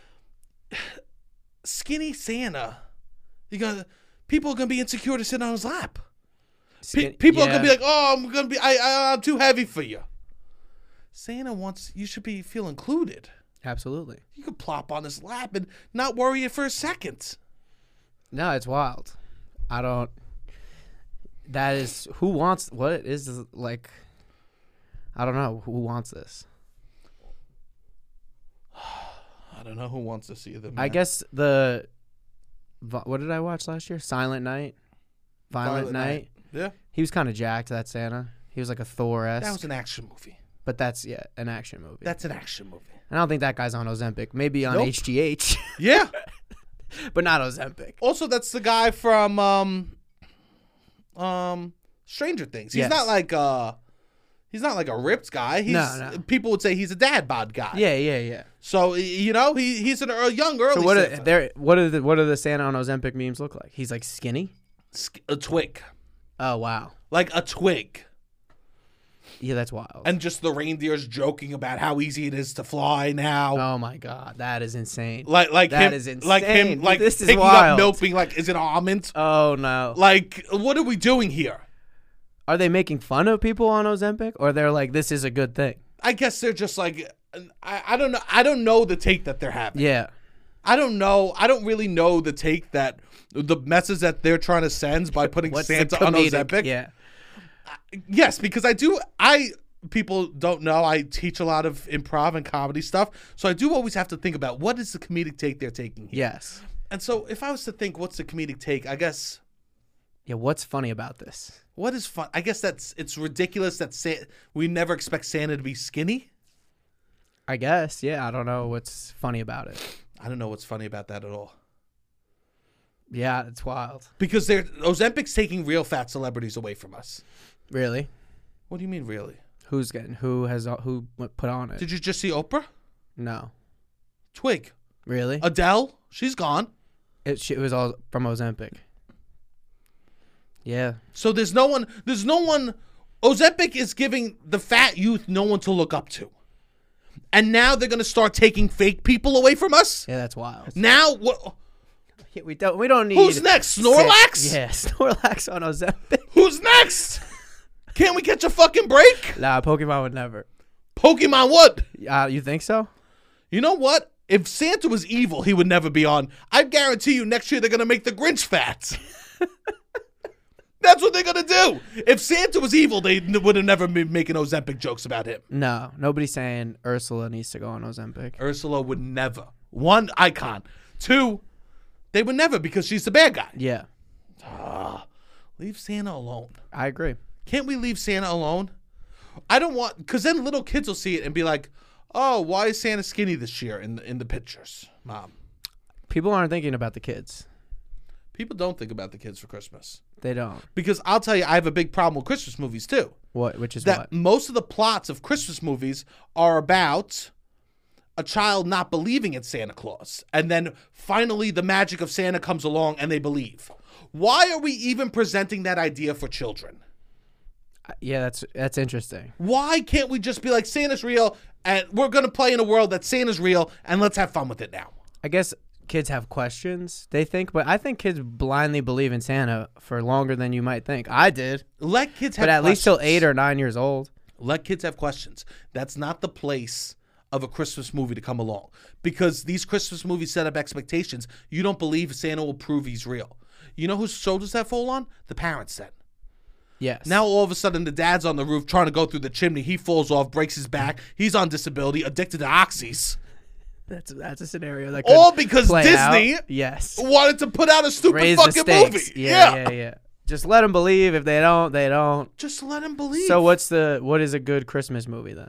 skinny Santa. You got people are gonna be insecure to sit on his lap. Pe- Skin- people are yeah. gonna be like, "Oh, I'm gonna be, I, I, I'm too heavy for you." Santa wants you should be feel included. Absolutely. You could plop on his lap and not worry it for a second. No, it's wild. I don't. That is who wants what it is like. I don't know who wants this. I don't know who wants to see them. I guess the. What did I watch last year? Silent Night. Violent, Violent Night. Night. Yeah, He was kind of jacked. That Santa. He was like a Thor esque. that was an action movie. But that's yeah, an action movie. That's an action movie. I don't think that guy's on Ozempic. Maybe on Nope. H G H, Yeah. but not Ozempic. Also, that's the guy from um, um, Stranger Things. He's Yes. not like uh he's not like a ripped guy. He's No, no. people would say he's a dad bod guy. Yeah, yeah, yeah. So you know, he he's an, a young early So what are Santa. there? What are the what are the Santa on Ozempic memes look like? He's like skinny. Sk- a twig. Oh wow. Like a twig. Yeah, that's wild. And just the reindeers joking about how easy it is to fly now. Oh my god, that is insane. Like like That him, is like him, insane. like This is picking wild. up milk, being like, "Is it almond?" Oh no. Like, what are we doing here? Are they making fun of people on Ozempic, or they're like, this is a good thing? I guess they're just like, I, I don't know. I don't know the take that they're having. Yeah. I don't know. I don't really know the take that the message that they're trying to send by putting What's the Santa on comedic- Ozempic. Yeah. Yes, because I do. I people don't know. I teach a lot of improv and comedy stuff, so I do always have to think about what is the comedic take they're taking here. Yes. And so, if I was to think, what's the comedic take? I guess Yeah. What's funny about this? what is fun. I guess that's it's ridiculous that Sa- we never expect Santa to be skinny. I guess. Yeah. I don't know what's funny about it. I don't know what's funny about that at all. Yeah, it's wild. Because they're Ozempic's taking real fat celebrities away from us. Really? What do you mean, really? Who's getting? Who has? Who put on it? Did you just see Oprah? No. Twig. Really? Adele? She's gone. It, sh- it was all from Ozempic. Yeah. So there's no one. There's no one. Ozempic is giving the fat youth no one to look up to. And now they're gonna start taking fake people away from us. Yeah, that's wild. Now what? Yeah, we don't. We don't need. Who's next? Snorlax? Sick- Yeah, Snorlax on Ozempic. Who's next? Can't we catch a fucking break? Nah, Pokemon would never. Pokemon what? Uh, you think so? You know what? If Santa was evil, he would never be on. I guarantee you next year they're going to make the Grinch fat. That's what they're going to do. If Santa was evil, they n- would have never been making Ozempic jokes about him. No, nobody's saying Ursula needs to go on Ozempic. Ursula would never. One, icon. Two, they would never because she's the bad guy. Yeah, Ah, leave Santa alone. I agree. Can't we leave Santa alone? I don't want, because then little kids will see it and be like, oh, why is Santa skinny this year in the, in the pictures, Mom? People aren't thinking about the kids. People don't think about the kids for Christmas. They don't. Because I'll tell you, I have a big problem with Christmas movies, too. What? Which is That what? most of the plots of Christmas movies are about a child not believing in Santa Claus. And then finally the magic of Santa comes along and they believe. Why are we even presenting that idea for children? Yeah, that's that's interesting. Why can't we just be like, Santa's real, and we're going to play in a world that Santa's real, and let's have fun with it now? I guess kids have questions, they think, but I think kids blindly believe in Santa for longer than you might think. I did. Let kids have But at questions. least till eight or nine years old. Let kids have questions. That's not the place of a Christmas movie to come along. Because these Christmas movies set up expectations. You don't believe Santa will prove he's real. You know whose shoulders that fall on? The parents then. Yes. Now all of a sudden the dad's on the roof trying to go through the chimney. He falls off, breaks his back. He's on disability, addicted to oxys. that's that's a scenario that could All because play Disney out. Yes. wanted to put out a stupid Raise the fucking stakes. movie. Yeah, yeah, yeah. Just let them believe. If they don't, they don't. Just let him believe. So what's the what is a good Christmas movie then?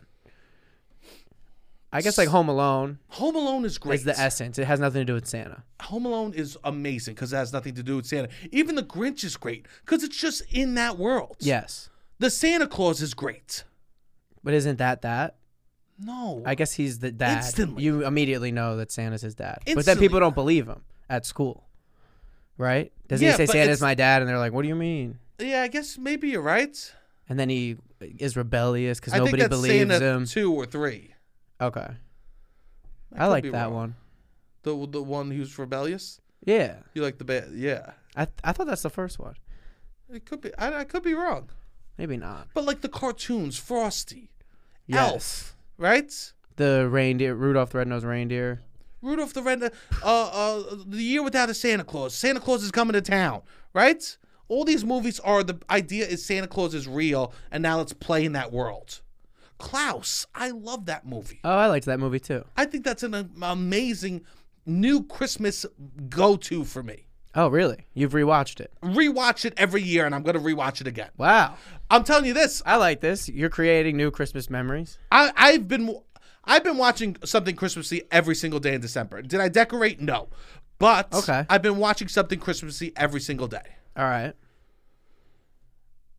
I guess like Home Alone Home Alone is great. is the essence. It has nothing to do with Santa. Home Alone is amazing because it has nothing to do with Santa. Even the Grinch is great because it's just in that world. Yes. The Santa Claus is great. But isn't that that? No. I guess he's the dad. Instantly. You immediately know that Santa's his dad. But then Instantly. people don't believe him at school. Right? Doesn't Yeah, he say but Santa's it's- my dad? And they're like, what do you mean? Yeah, I guess maybe you're right. And then he is rebellious because I think nobody that's believes Santa him. two or three. Okay. I I could like be that wrong. one. The the one who's rebellious. Yeah. You like the bad? Yeah. I th- I thought that's the first one. It could be. I, I could be wrong. Maybe not. But like the cartoons, Frosty, Yes. Elf, right? The reindeer, Rudolph the Red-Nosed Reindeer. Rudolph the Red, uh, uh, the Year Without a Santa Claus. Santa Claus is coming to town, right? All these movies are the idea is Santa Claus is real, and now let's play in that world. Klaus, I love that movie. Oh, I liked that movie too. I think that's an uh, amazing new Christmas go-to for me. Oh, really? You've rewatched it? Rewatch it every year, and I'm going to rewatch it again. Wow. I'm telling you this. I like this. You're creating new Christmas memories. I, I've been I've been watching something Christmassy every single day in December. Did I decorate? No. But Okay. I've been watching something Christmassy every single day. All right.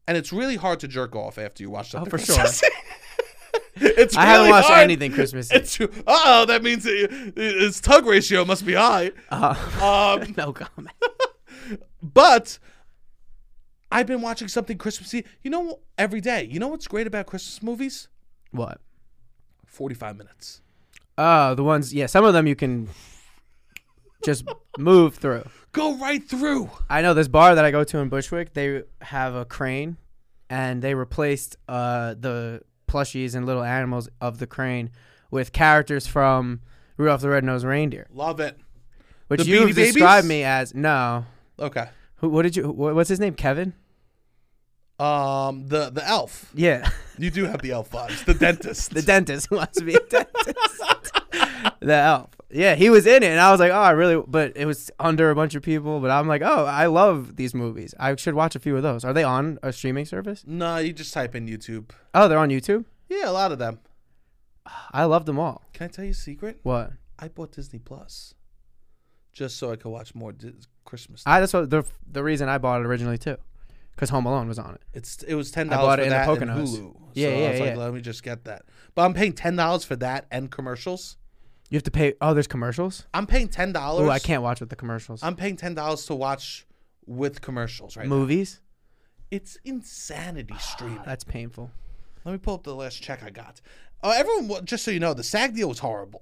and it's really hard to jerk off after you watch something. for Christmassy. It's I really haven't watched hard. anything Christmassy. It's oh, that means it, its tug ratio must be high. Uh, Um, no comment. But I've been watching something Christmassy. You know, every day. You know what's great about Christmas movies? What? Forty-five minutes. Oh, the ones. Yeah, some of them you can just move through. Go right through. I know this bar that I go to in Bushwick. They have a crane, and they replaced uh, the plushies and little animals of the crane with characters from Rudolph the Red-Nosed Reindeer, Love it. which The you Beanie described Babies? me as. No, Okay. who? What did you? What, what's his name? Kevin? Um, the the elf. Yeah, You do have the elf vibes. The dentist. the dentist who wants to be a dentist. The elf. Yeah, he was in it, and I was like, oh, I really. But it was under a bunch of people. But I'm like, oh, I love these movies. I should watch a few of those. Are they on a streaming service? No, you just type in YouTube. Oh, they're on YouTube. Yeah, a lot of them. I love them all. Can I tell you a secret? What? I bought Disney Plus just so I could watch more Dis- Christmas. I that's what the the reason I bought it originally too, because Home Alone was on it. It's it was ten I dollars bought for it in the that and Poconos. Hulu. Yeah, so yeah, I was like, yeah. let me just get that. But I'm paying ten dollars for that and commercials. You have to pay. Oh, there's commercials. I'm paying ten dollars. Oh, I can't watch with the commercials. I'm paying ten dollars to watch with commercials right now. Movies. It's insanity streaming. That's painful. Let me pull up the last check I got. Uh, everyone, wa- just so you know, the SAG deal was horrible.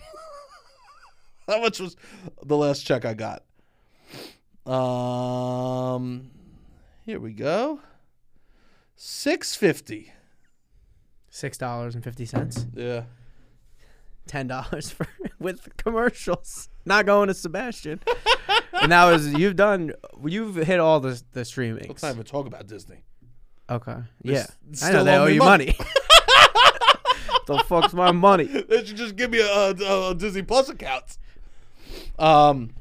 How much was the last check I got? Um, here we go. Six fifty. Six dollars and fifty cents. Yeah. Ten dollars for with commercials. Not going to Sebastian. And that was you've done. You've hit all the the streamings. Let's not even talk about Disney. Okay. They Yeah. s- I still know they owe owe me you money. money. The fuck's my money? They should just give me a, a, a Disney Plus account. Um,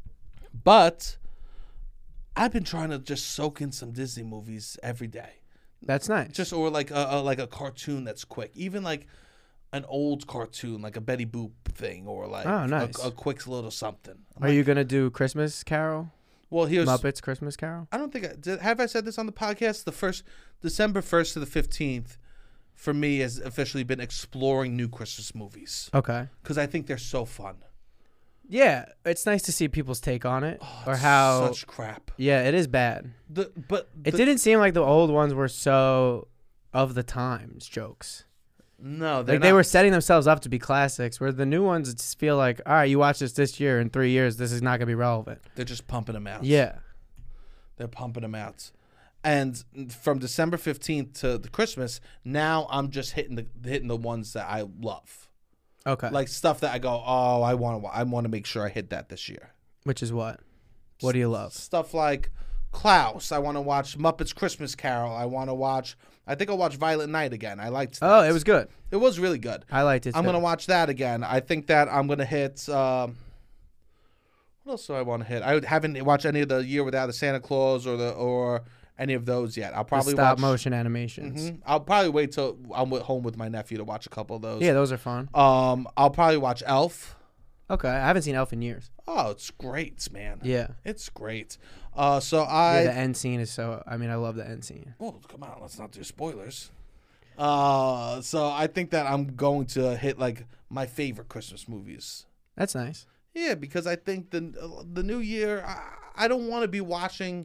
but I've been trying to just soak in some Disney movies every day. That's nice. Just or like a, a like a cartoon that's quick, even like an old cartoon, like a Betty Boop thing, or like Oh, nice. a, a quick little something. I'm Are like, you gonna do Christmas Carol? well? Here's Muppets Christmas Carol? I don't think I did, have I said this on the podcast. The first December first to the fifteenth, for me, has officially been exploring new Christmas movies Okay. because I think they're so fun. Yeah, it's nice to see people's take on it, Oh, or it's how. such crap. Yeah, it is bad. The but It the- didn't seem like the old ones were so of the times jokes. No, they're Like they not. were setting themselves up to be classics, where the new ones just feel like, all right, you watch this this year, in three years, this is not gonna be relevant. They're just pumping them out. Yeah. They're pumping them out. And from December fifteenth to the Christmas, now I'm just hitting the hitting the ones that I love. Okay. Like stuff that I go, "Oh, I want to I want to make sure I hit that this year." Which is what? What do you love? Stuff like Klaus, I want to watch Muppets Christmas Carol. I want to watch I think I'll watch Violent Night again. I liked that. Oh, it was good. It was really good. I liked it. I'm too. going to watch that again. I think that I'm going to hit um what else do I want to hit? I haven't watched any of the Year Without a Santa Claus or the or any of those yet. I'll The probably stop watch motion animations. Mhm. I'll probably wait till I'm with home with my nephew to watch a couple of those. Yeah, those are fun. Um, I'll probably watch Elf. Okay, I haven't seen Elf in years. Oh, it's great, man. Yeah. It's great. Uh, so I. Yeah, the end scene is so. I mean, I love the end scene. Oh, come on, let's not do spoilers. Uh, so I think that I'm going to hit like my favorite Christmas movies. That's nice. Yeah, because I think the the new year, I, I don't want to be watching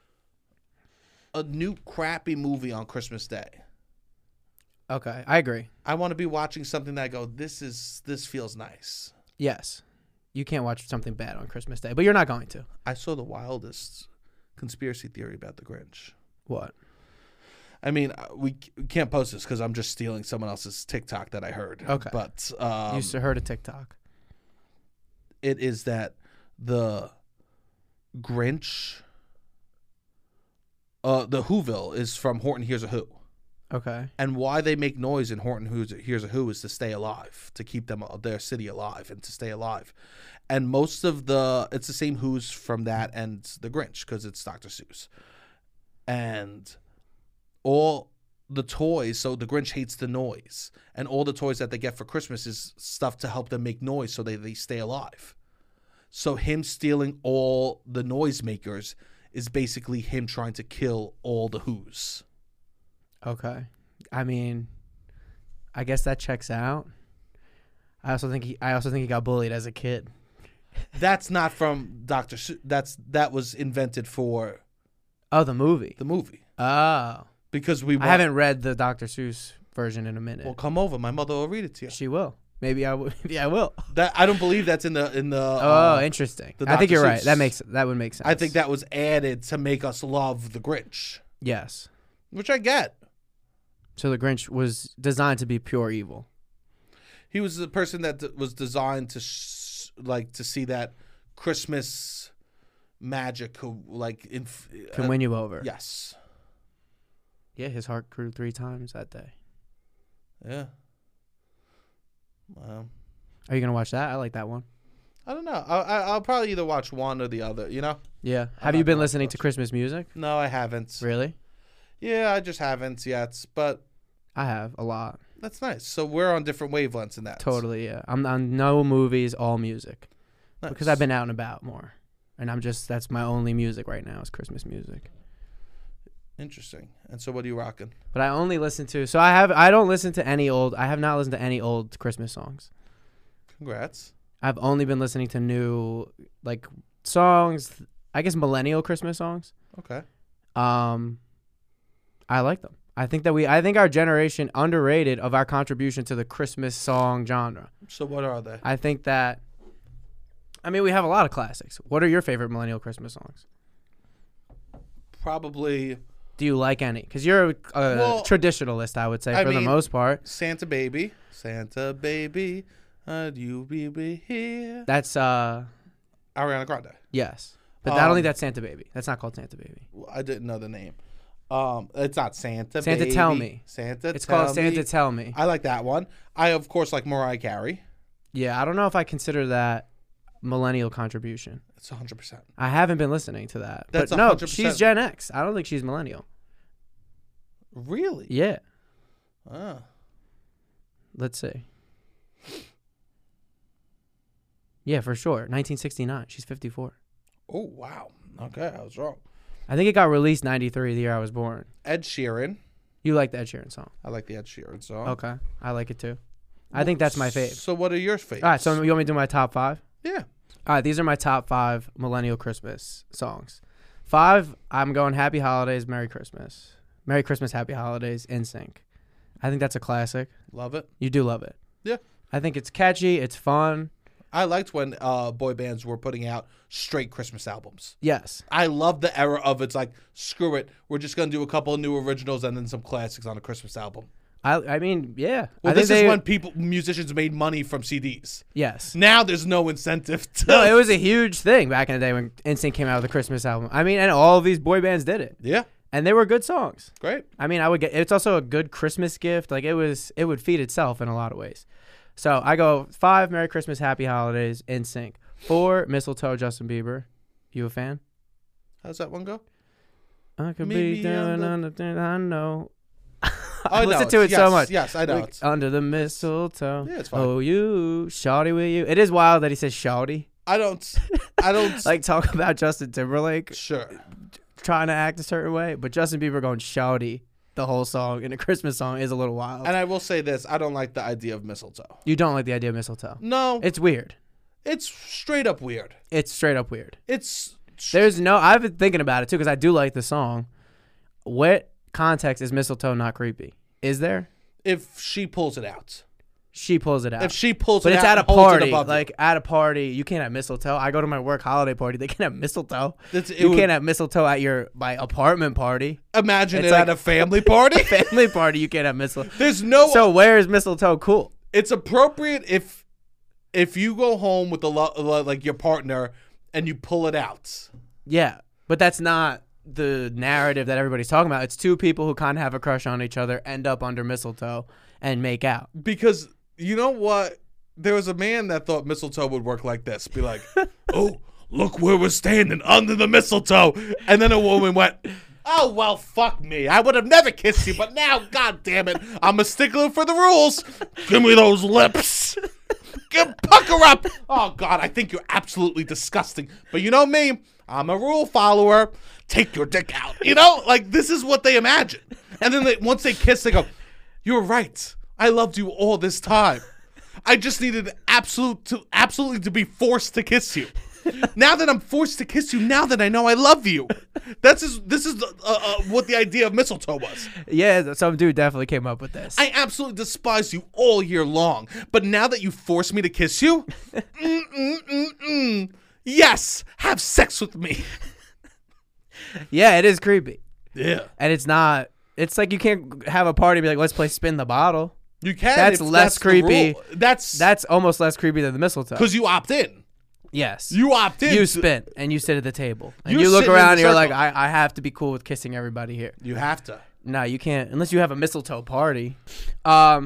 a new crappy movie on Christmas Day. Okay, I agree. I want to be watching something that I go, this is this feels nice. Yes, you can't watch something bad on Christmas Day, but you're not going to. I saw the wildest conspiracy theory about the Grinch. What? I mean, uh, we, we can't post this because I'm just stealing someone else's TikTok that I heard. Okay. But um, you heard of TikTok? it is that the Grinch, uh, the Whoville is from Horton Hears a Who. Okay. And why they make noise in Horton Who's, Hears a Who is to stay alive, to keep them their city alive and to stay alive. And most of the, it's the same Who's from that and the Grinch because it's Doctor Seuss. And all the toys, so the Grinch hates the noise. And all the toys that they get for Christmas is stuff to help them make noise so they, they stay alive. So him stealing all the noisemakers is basically him trying to kill all the Who's. Okay. I mean, I guess that checks out. I also think he I also think he got bullied as a kid. That's not from Doctor Seuss. That's that was invented for Oh, the movie. the movie. Oh. Because we I want, haven't read the Doctor Seuss version in a minute. Well, come over. My mother will read it to you. She will. Maybe I will. Maybe I will. That I don't believe that's in the in the. Oh, uh, interesting. the I think Doctor you're right. Seuss. That makes that would make sense. I think that was added to make us love the Grinch, Yes. which I get. So the Grinch was designed to be pure evil. He was the person that d- was designed to sh- like to see that Christmas magic, who like in, Can uh, win you over. Yes. Yeah, his heart grew three times that day. Yeah. Wow. Are you gonna watch that? I like that one. I don't know. I, I I'll probably either watch one or the other. You know. Yeah. I'm Have you not been gonna listening watch to it. Christmas music? No, I haven't. Really? Yeah, I just haven't yet. But I have a lot. that's nice. So we're on different wavelengths in that. Totally. Yeah. I'm on no movies, all music, Nice. because I've been out and about more, and I'm just that's my only music right now is Christmas music. Interesting. And so, what are you rocking? But I only listen to so I have I don't listen to any old I have not listened to any old Christmas songs. Congrats. I've only been listening to new like songs, I guess millennial Christmas songs. Okay. Um I like them. I think that we I think our generation underrated of our contribution to the Christmas song genre. So, what are they? I think that I mean we have a lot of classics. What are your favorite millennial Christmas songs? Probably Do you like any? Because you're a, a Well, traditionalist, I would say, I for the mean- most part. Santa Baby. Santa Baby, uh, you be be here. That's uh Ariana Grande. yes. But I don't Um, think that's Santa Baby. That's not called Santa Baby. Well, I didn't know the name. Um, it's not Santa. Santa Baby. Tell Me. Santa. It's Tell called Santa Me. Tell Me. I like that one. I of course like Mariah Carey. Yeah, I don't know if I consider that millennial contribution. It's one hundred percent. I haven't been listening to that. That's but no, one hundred percent. she's Gen X. I don't think she's millennial. Really? Yeah. Ah. Let's see. Yeah, for sure. nineteen sixty-nine. She's fifty-four. Oh wow. Okay, I was wrong. I think it got released ninety-three, the year I was born. Ed Sheeran. You like the Ed Sheeran song? I like the Ed Sheeran song. Okay. I like it too. I think that's my fave. So what are your favorites? All right, so you want me to do my top five? yeah. All right, these are my top five millennial Christmas songs. Five, I'm going Happy Holidays, Merry Christmas. Merry Christmas, Happy Holidays, N Sync. I think that's a classic. Love it. You do love it. Yeah. I think it's catchy. It's fun. I liked when uh, boy bands were putting out straight Christmas albums. Yes. I love the era of it's like, screw it. We're just going to do a couple of new originals and then some classics on a Christmas album. I I mean, yeah. Well, I this think is they- when people, musicians made money from C Ds. Yes. Now there's no incentive to. No, it was a huge thing back in the day when N Sync came out with a Christmas album. I mean, and all of these boy bands did it. Yeah, And they were good songs. great. I mean, I would get it's also a good Christmas gift. Like it was it would feed itself in a lot of ways. So I go five, Merry Christmas, Happy Holidays, N Sync. Four, Mistletoe, Justin Bieber. You a fan? How's that one go? I could Maybe be doing on the- anything I know. I I know listen to it's- it yes, so much. Yes, I know. Like, It's, under the mistletoe. Yeah, it's fine. Oh, you, shawty with you. It is wild that he says shawty. I don't. I don't. Like, talk about Justin Timberlake sure. trying to act a certain way, but Justin Bieber going shawty the whole song in a Christmas song is a little wild. And I will say this: I don't like the idea of mistletoe. You don't like the idea of mistletoe. No, It's weird. it's straight up weird. It's straight up weird. It's There's no. I've been thinking about it too because I do like the song. What context is mistletoe not creepy? Is there? if she pulls it out. She pulls it out. If she pulls but it it's out, at a and holds it party. above you. Like at a party, you can't have mistletoe. I go to my work holiday party. They can't have mistletoe. It's- it you would- can't have mistletoe at your my apartment party, imagine it's it like- at a family party. family party. You can't have mistletoe. There's no. So where is mistletoe cool? it's appropriate if if you go home with the lo- lo- like your partner and you pull it out. Yeah, but that's not the narrative that everybody's talking about. It's two people who kind of have a crush on each other, end up under mistletoe, and make out. Because you know what? There was a man that thought mistletoe would work like this. Be like, oh, look where we're standing under the mistletoe. And then a woman went, oh, well, fuck me. I would have never kissed you, but now, god damn it, I'm a stickler for the rules. Give me those lips. Get pucker up. Oh, God, I think you're absolutely disgusting. But you know me, I'm a rule follower. Take your dick out. You know, like this is what they imagine. And then they, once they kiss, they go, "You're right. I loved you all this time. I just needed absolute to absolutely to be forced to kiss you. Now that I'm forced to kiss you, now that I know I love you." That's just, this is uh, uh, what the idea of mistletoe was. Yeah, some dude definitely came up with this. I absolutely despise you all year long, but now that you force me to kiss you, mm, mm, mm, mm, yes, have sex with me. Yeah, it is creepy. Yeah. And it's not, it's like you can't have a party and be like, let's play spin the bottle. You can. That's if less that's the creepy. rule. That's That's almost less creepy than the mistletoe. because you opt in. Yes. You opt in. You to- spin and you sit at the table. And You're you look sitting in around the and you're like, circle. I, I have to be cool with kissing everybody here. You have to. No, you can't unless you have a mistletoe party. Um,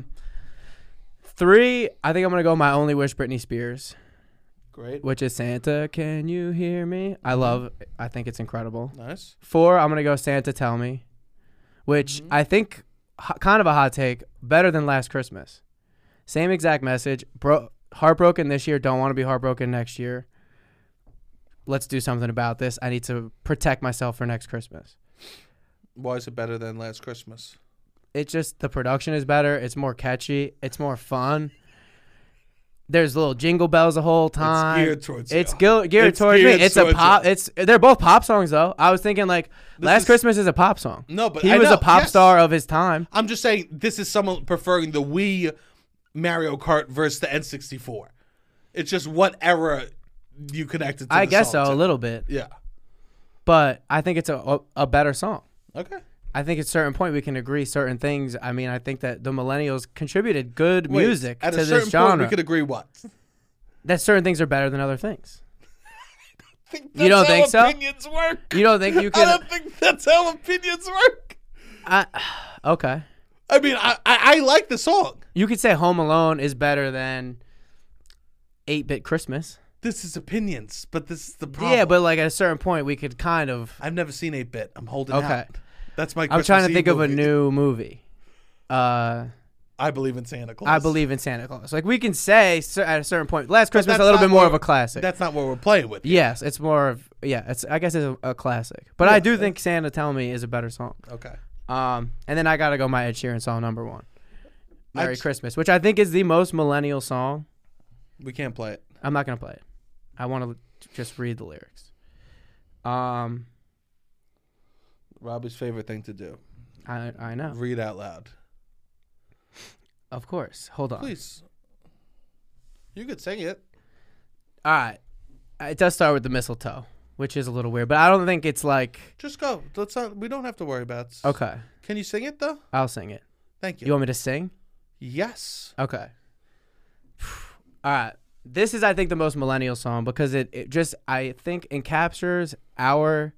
three, I think I'm going to go My Only Wish, Britney Spears, Great. which is Santa, Can You Hear Me? I love, I think it's incredible. Nice. Four, I'm going to go Santa Tell Me, which Mhm. I think h- kind of a hot take, better than Last Christmas. Same exact message. Bro, heartbroken this year, don't want to be heartbroken next year. Let's do something about this. I need to protect myself for next Christmas. Why is it better than Last Christmas? It just, the production is better. It's more catchy. It's more fun. There's little jingle bells the whole time. It's geared towards It's you. gil- geared It's towards geared me. It's a towards pop. you. It's they're both pop songs though. I was thinking like This Last is- Christmas is a pop song. No, but He I was know, a pop yes. star of his time. I'm just saying this is someone preferring the Wii Mario Kart versus the N sixty-four. It's just what era you connected to. I the guess song so, a to. little bit, Yeah. but I think it's a a, a better song. Okay. I think at a certain point we can agree certain things. I mean, I think that the millennials contributed good Wait, music at to a certain this genre. point, we could agree what? That certain things are better than other things. Think You don't that's think how so? Opinions work. You don't think you I can? don't think that's how opinions work. I, okay. I mean, I, I I like the song. You could say Home Alone is better than eight-Bit Christmas. This is opinions, but this is the problem. Yeah, but like at a certain point, we could kind of. I've never seen eight bit. I'm holding Okay. out. That's my. I'm Christmas trying to Eve think of a movie. new movie. Uh, I believe in Santa Claus. I believe in Santa Claus. Like we can say cer- at a certain point, Last But Christmas that's a little not bit more what- of a classic. That's not what we're playing with. Yes, it's more of yeah. It's I guess it's a, a classic, but Yeah, I do it's- think Santa Tell Me is a better song. Okay. Um, and then I gotta go my Ed Sheeran song number one, Merry I'd- Christmas, which I think is the most millennial song. We can't play it. I'm not gonna play it. I want to just read the lyrics. Um, Robbie's favorite thing to do. I I know, Read out loud. of course. Hold on. Please. You could sing it. All right, it does start with the mistletoe, which is a little weird, but I don't think it's like Just go. Let's not. We don't have to worry about it. okay. Can you sing it though? I'll sing it. Thank you. You want me to sing? Yes. Okay. All right. This is, I think, the most millennial song because it, it just, I think, encaptures our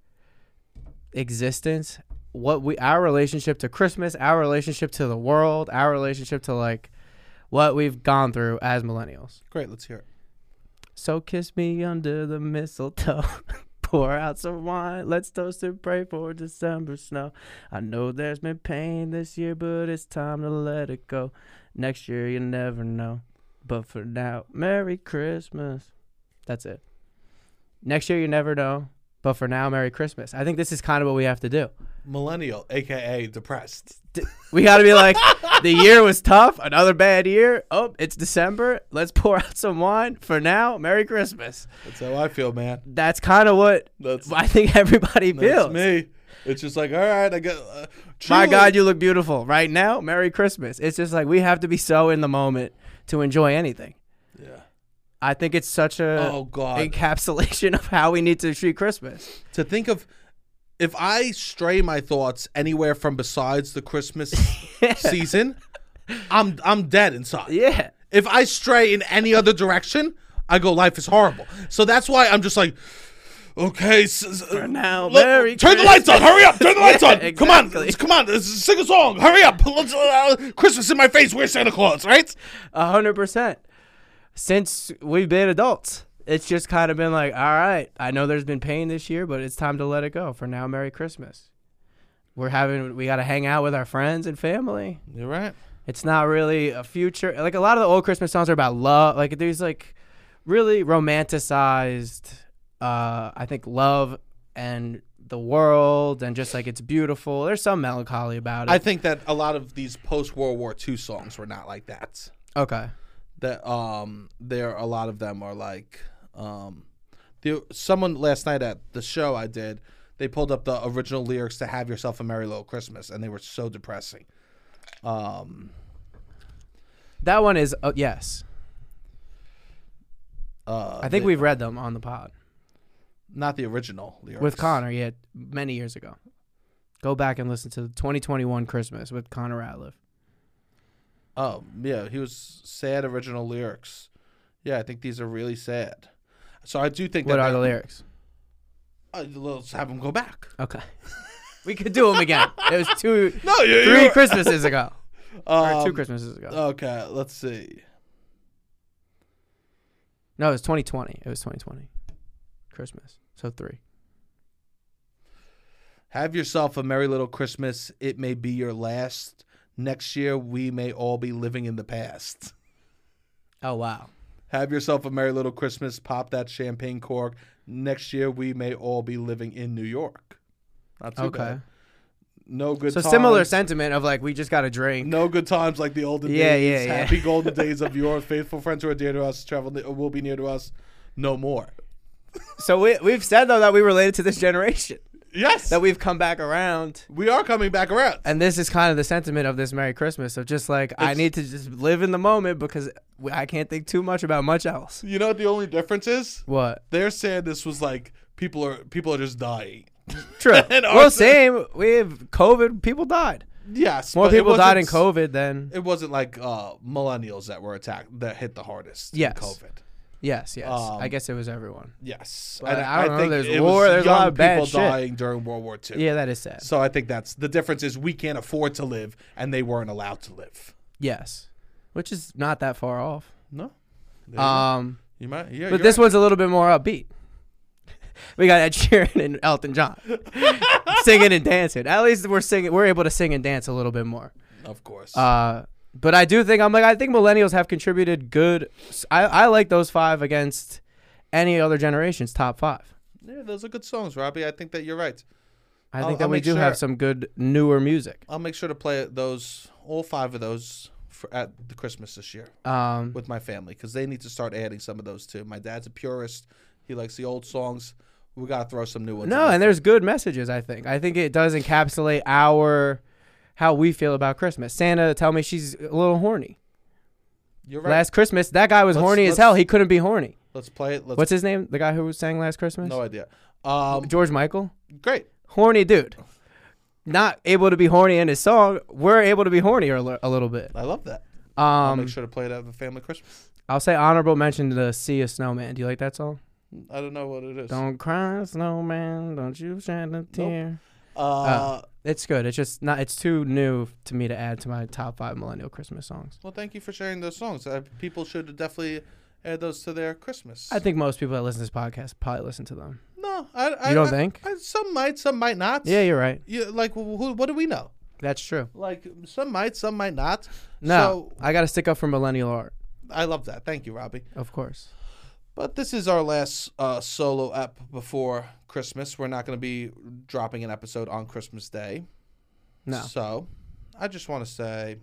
existence, what we, our relationship to Christmas, our relationship to the world, our relationship to like what we've gone through as millennials. Great. Let's hear it. So kiss me under the mistletoe. Pour out some wine. Let's toast and pray for December snow. I know there's been pain this year, but it's time to let it go. Next year, you never know. But for now, Merry Christmas. That's it. Next year, you never know. But for now, Merry Christmas. I think this is kind of what we have to do. Millennial, aka depressed. D- We got to be like, the year was tough. Another bad year. Oh, it's December. Let's pour out some wine. For now, Merry Christmas. That's how I feel, man. That's kind of what That's, I think everybody that's feels. me. It's just like, all right, I got. Uh, My truly- God, you look beautiful. Right now, Merry Christmas. It's just like we have to be so in the moment to enjoy anything. Yeah. I think it's such a Oh God. encapsulation of how we need to treat Christmas. To think of, if I stray my thoughts anywhere from besides the Christmas season, I'm I'm dead inside. Yeah. If I stray in any other direction, I go, life is horrible. So that's why I'm just like, okay, s- s- For now, let- Merry turn the lights on. Hurry up. Turn the lights Yeah, on. Come on. exactly. Come on. s- Sing a song. Hurry up. Let's, uh, Christmas in my face. Where's Santa Claus, right? A hundred percent. Since we've been adults, it's just kind of been like, all right, I know there's been pain this year, but it's time to let it go. For now, Merry Christmas. We're having, we got to hang out with our friends and family. You're right. It's not really a future. Like a lot of the old Christmas songs are about love. Like these like really romanticized uh, I think love and the world and just like it's beautiful. There's some melancholy about it. I think that a lot of these post World War Two songs were not like that. Okay. That um, there a lot of them are like um, the someone last night at the show I did. They pulled up the original lyrics to "Have Yourself a Merry Little Christmas," and they were so depressing. Um, that one is uh, yes. Uh, I think the, we've read them on the pod not the original lyrics with Connor. Yeah, many years ago. Go back and listen to the twenty twenty-one Christmas with Connor Ratliff. Oh yeah, he was sad original lyrics. Yeah, I think these are really sad. So I do think What that are that, the lyrics? Uh, let's have them go back. Okay. We could do them again. It was two, No, you, 3 you- Christmases ago. Um, or two Christmases ago. Okay, let's see. No, it was twenty twenty. It was twenty twenty. Christmas. So three. Have yourself a merry little Christmas. It may be your last. Next year, we may all be living in the past. Oh, wow. Have yourself a merry little Christmas. Pop that champagne cork. Next year, we may all be living in New York. Not too Okay. bad. No good So times. similar sentiment of like, we just got to drink. No good times like the olden Yeah, days. yeah, yeah. Happy golden days of your faithful friends who are dear to us. Travel will be near to us. No more. So we, we've said, though, that we related to this generation. Yes. That we've come back around. We are coming back around. And this is kind of the sentiment of this Merry Christmas of just like, I It's- need to just live in the moment because I can't think too much about much else. You know what the only difference is? What? Their sadness was like people are people are just dying. True. And Well, ours- same. We have COVID. People died. Yes. More but it people died in wasn't- COVID than. It wasn't like uh, millennials that were attacked that hit the hardest. Yes. In COVID. Yes, yes. Um, I guess it was everyone. Yes. But And I don't know, think there's it war, was there's a young lot of bad people shit. dying during World War Two. Yeah, that is sad. So I think that's the difference is we can't afford to live and they weren't allowed to live. Yes. Which is not that far off. No. There you, Um, go. you might. Yeah. but you're this right. one's a little bit more upbeat. We got Ed Sheeran and Elton John singing and dancing. At least we're singing. We're able to sing and dance a little bit more. Of course. Uh, but I do think I'm like I think millennials have contributed good. I I like those five against any other generation's top five. yeah, those are good songs, Robbie. I think that you're right. I I'll- think that I'll we make do sure- have some good newer music. I'll make sure to play those, all five of those, for, at the Christmas this year Um, with my family because they need to start adding some of those too. My dad's a purist; he likes the old songs. We gotta throw some new ones. no, in and there. there's good messages. I think. I think it does encapsulate our how we feel about Christmas. Santa tell me she's a little horny. You're right. Last Christmas, that guy was Let's- horny as let's- hell. He couldn't be horny. Let's play it. Let's, What's his name? The guy who sang Last Christmas? no idea. Um, George Michael. great. Horny dude. Not able to be horny in his song. We're able to be horny a, li- a little bit. I love that. I'll Um, make sure to play it at the family Christmas. I'll say honorable mention to "See a Snowman." Do you like that song? I don't know what it is. Don't cry, snowman. Don't you shed a tear. Uh, It's good. It's just not. It's too new to me to add to my top five millennial Christmas songs. well, thank you for sharing those songs. Uh, people should definitely add those to their Christmas. I think most people that listen to this podcast probably listen to them. no, I. I You don't I- think? I, some might, some might not. Yeah, you're right. You, like, who, who- what do we know? That's true. Like, some might, some might not. No, So, I got to stick up for millennial art, I love that. Thank you, Robbie. of course. But this is our last uh, solo ep before Christmas. We're not going to be dropping an episode on Christmas Day. No. So, I just want to say,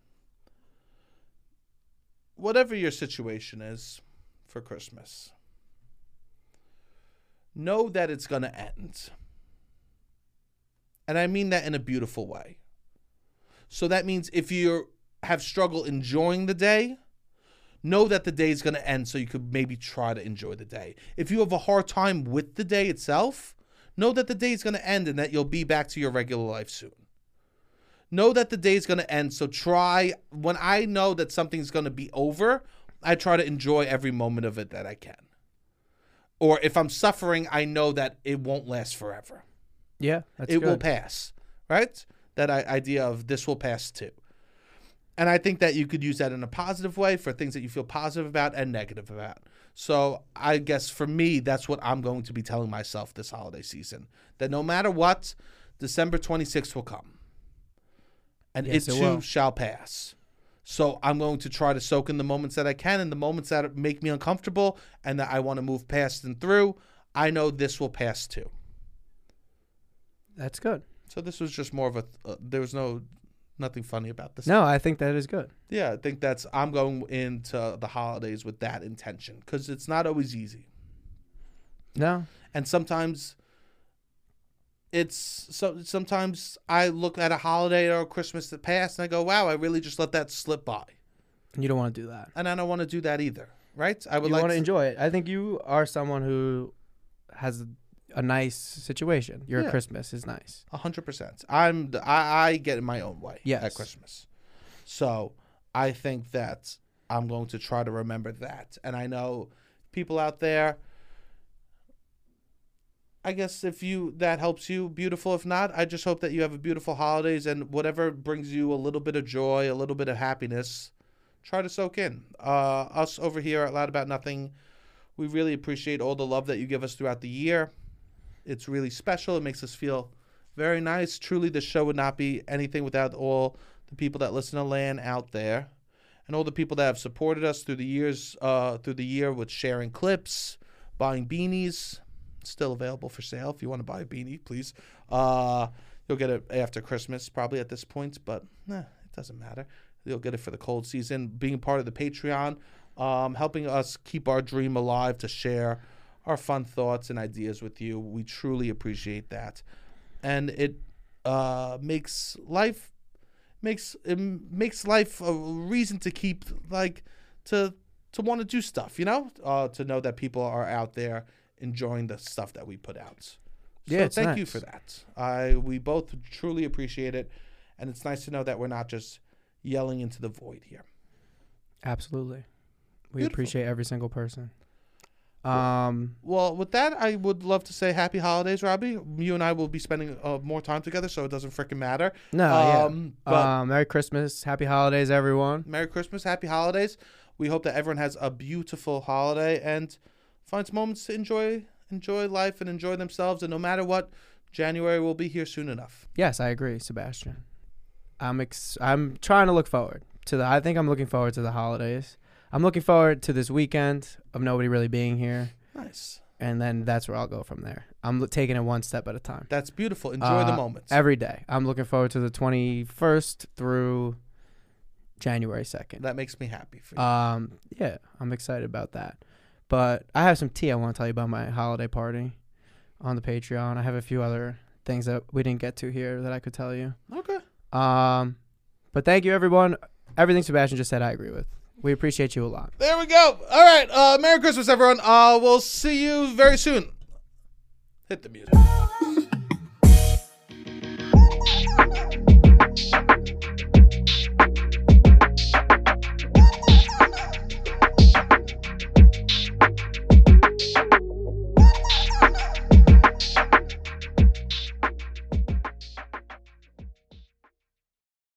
whatever your situation is for Christmas, know that it's going to end. And I mean that in a beautiful way. So that means if you have struggle enjoying the day, know that the day is going to end so you could maybe try to enjoy the day. If you have a hard time with the day itself, know that the day is going to end and that you'll be back to your regular life soon. Know that the day is going to end, so try, when I know that something's going to be over, I try to enjoy every moment of it that I can. Or if I'm suffering, I know that it won't last forever. Yeah, that's it good. will pass, right? That I- idea of this will pass too. And I think that you could use that in a positive way for things that you feel positive about and negative about. So I guess for me, that's what I'm going to be telling myself this holiday season. That no matter what, December twenty-sixth will come. And Yes, it it too will. shall pass. So I'm going to try to soak in the moments that I can and the moments that make me uncomfortable and that I want to move past and through. I know this will pass too. That's good. So this was just more of a, uh, there was no, nothing funny about this. No, I think that is good. Yeah, I think that's, I'm going into the holidays with that intention because it's not always easy. No. And sometimes it's, so sometimes I look at a holiday or a Christmas that passed and I go, wow, I really just let that slip by. You don't want to do that. And I don't want to do that either, right? I would You like want to to enjoy it. I think you are someone who has a, a nice situation. Your Yeah. Christmas is nice. A hundred percent. I'm I, I get in my own way Yes. at Christmas. So I think that I'm going to try to remember that. And I know people out there, I guess if you that helps you, beautiful. If not, I just hope that you have a beautiful holidays and whatever brings you a little bit of joy, a little bit of happiness, try to soak in. Uh, us over here at Loud About Nothing, we really appreciate all the love that you give us throughout the year. It's really special. It makes us feel very nice. Truly, the show would not be anything without all the people that listen to Lan out there and all the people that have supported us through the years, uh, through the year with sharing clips, buying beanies. Still available for sale. If you want to buy a beanie, please. Uh, you'll get it after Christmas, probably at this point, but nah, it doesn't matter. You'll get it for the cold season. Being part of the Patreon, um, helping us keep our dream alive to share our fun thoughts and ideas with you. We truly appreciate that, and it uh, makes life makes it makes life a reason to keep like to to want to do stuff. You know, uh, to know that people are out there enjoying the stuff that we put out. So Yeah, it's thank nice. you for that. I we both truly appreciate it, and it's nice to know that we're not just yelling into the void here. Absolutely. We Beautiful. appreciate every single person. Um, Well, with that, I would love to say happy holidays, Robbie. You and I will be spending uh, more time together, so it doesn't freaking matter. no, Um, yeah. but Um, Merry Christmas. Happy holidays, everyone. Merry Christmas, happy holidays. We hope that everyone has a beautiful holiday and finds moments to enjoy enjoy life and enjoy themselves. And no matter what, January will be here soon enough. Yes, I agree, Sebastian. I'm ex- I'm trying to look forward to the. I think I'm looking forward to the holidays. I'm looking forward to this weekend of nobody really being here, Nice. and then that's where I'll go from there. I'm l- taking it one step at a time. That's beautiful. Enjoy the Uh, moments. Every day. I'm looking forward to the twenty-first through January second. That makes me happy for you. Um, yeah, I'm excited about that. But I have some tea I want to tell you about my holiday party on the Patreon. I have a few other things that we didn't get to here that I could tell you. Okay. Um, but thank you, everyone. Everything Sebastian just said, I agree with. We appreciate you a lot. There we go. All right. Uh, Merry Christmas, everyone. Uh, we'll see you very soon. Hit the music.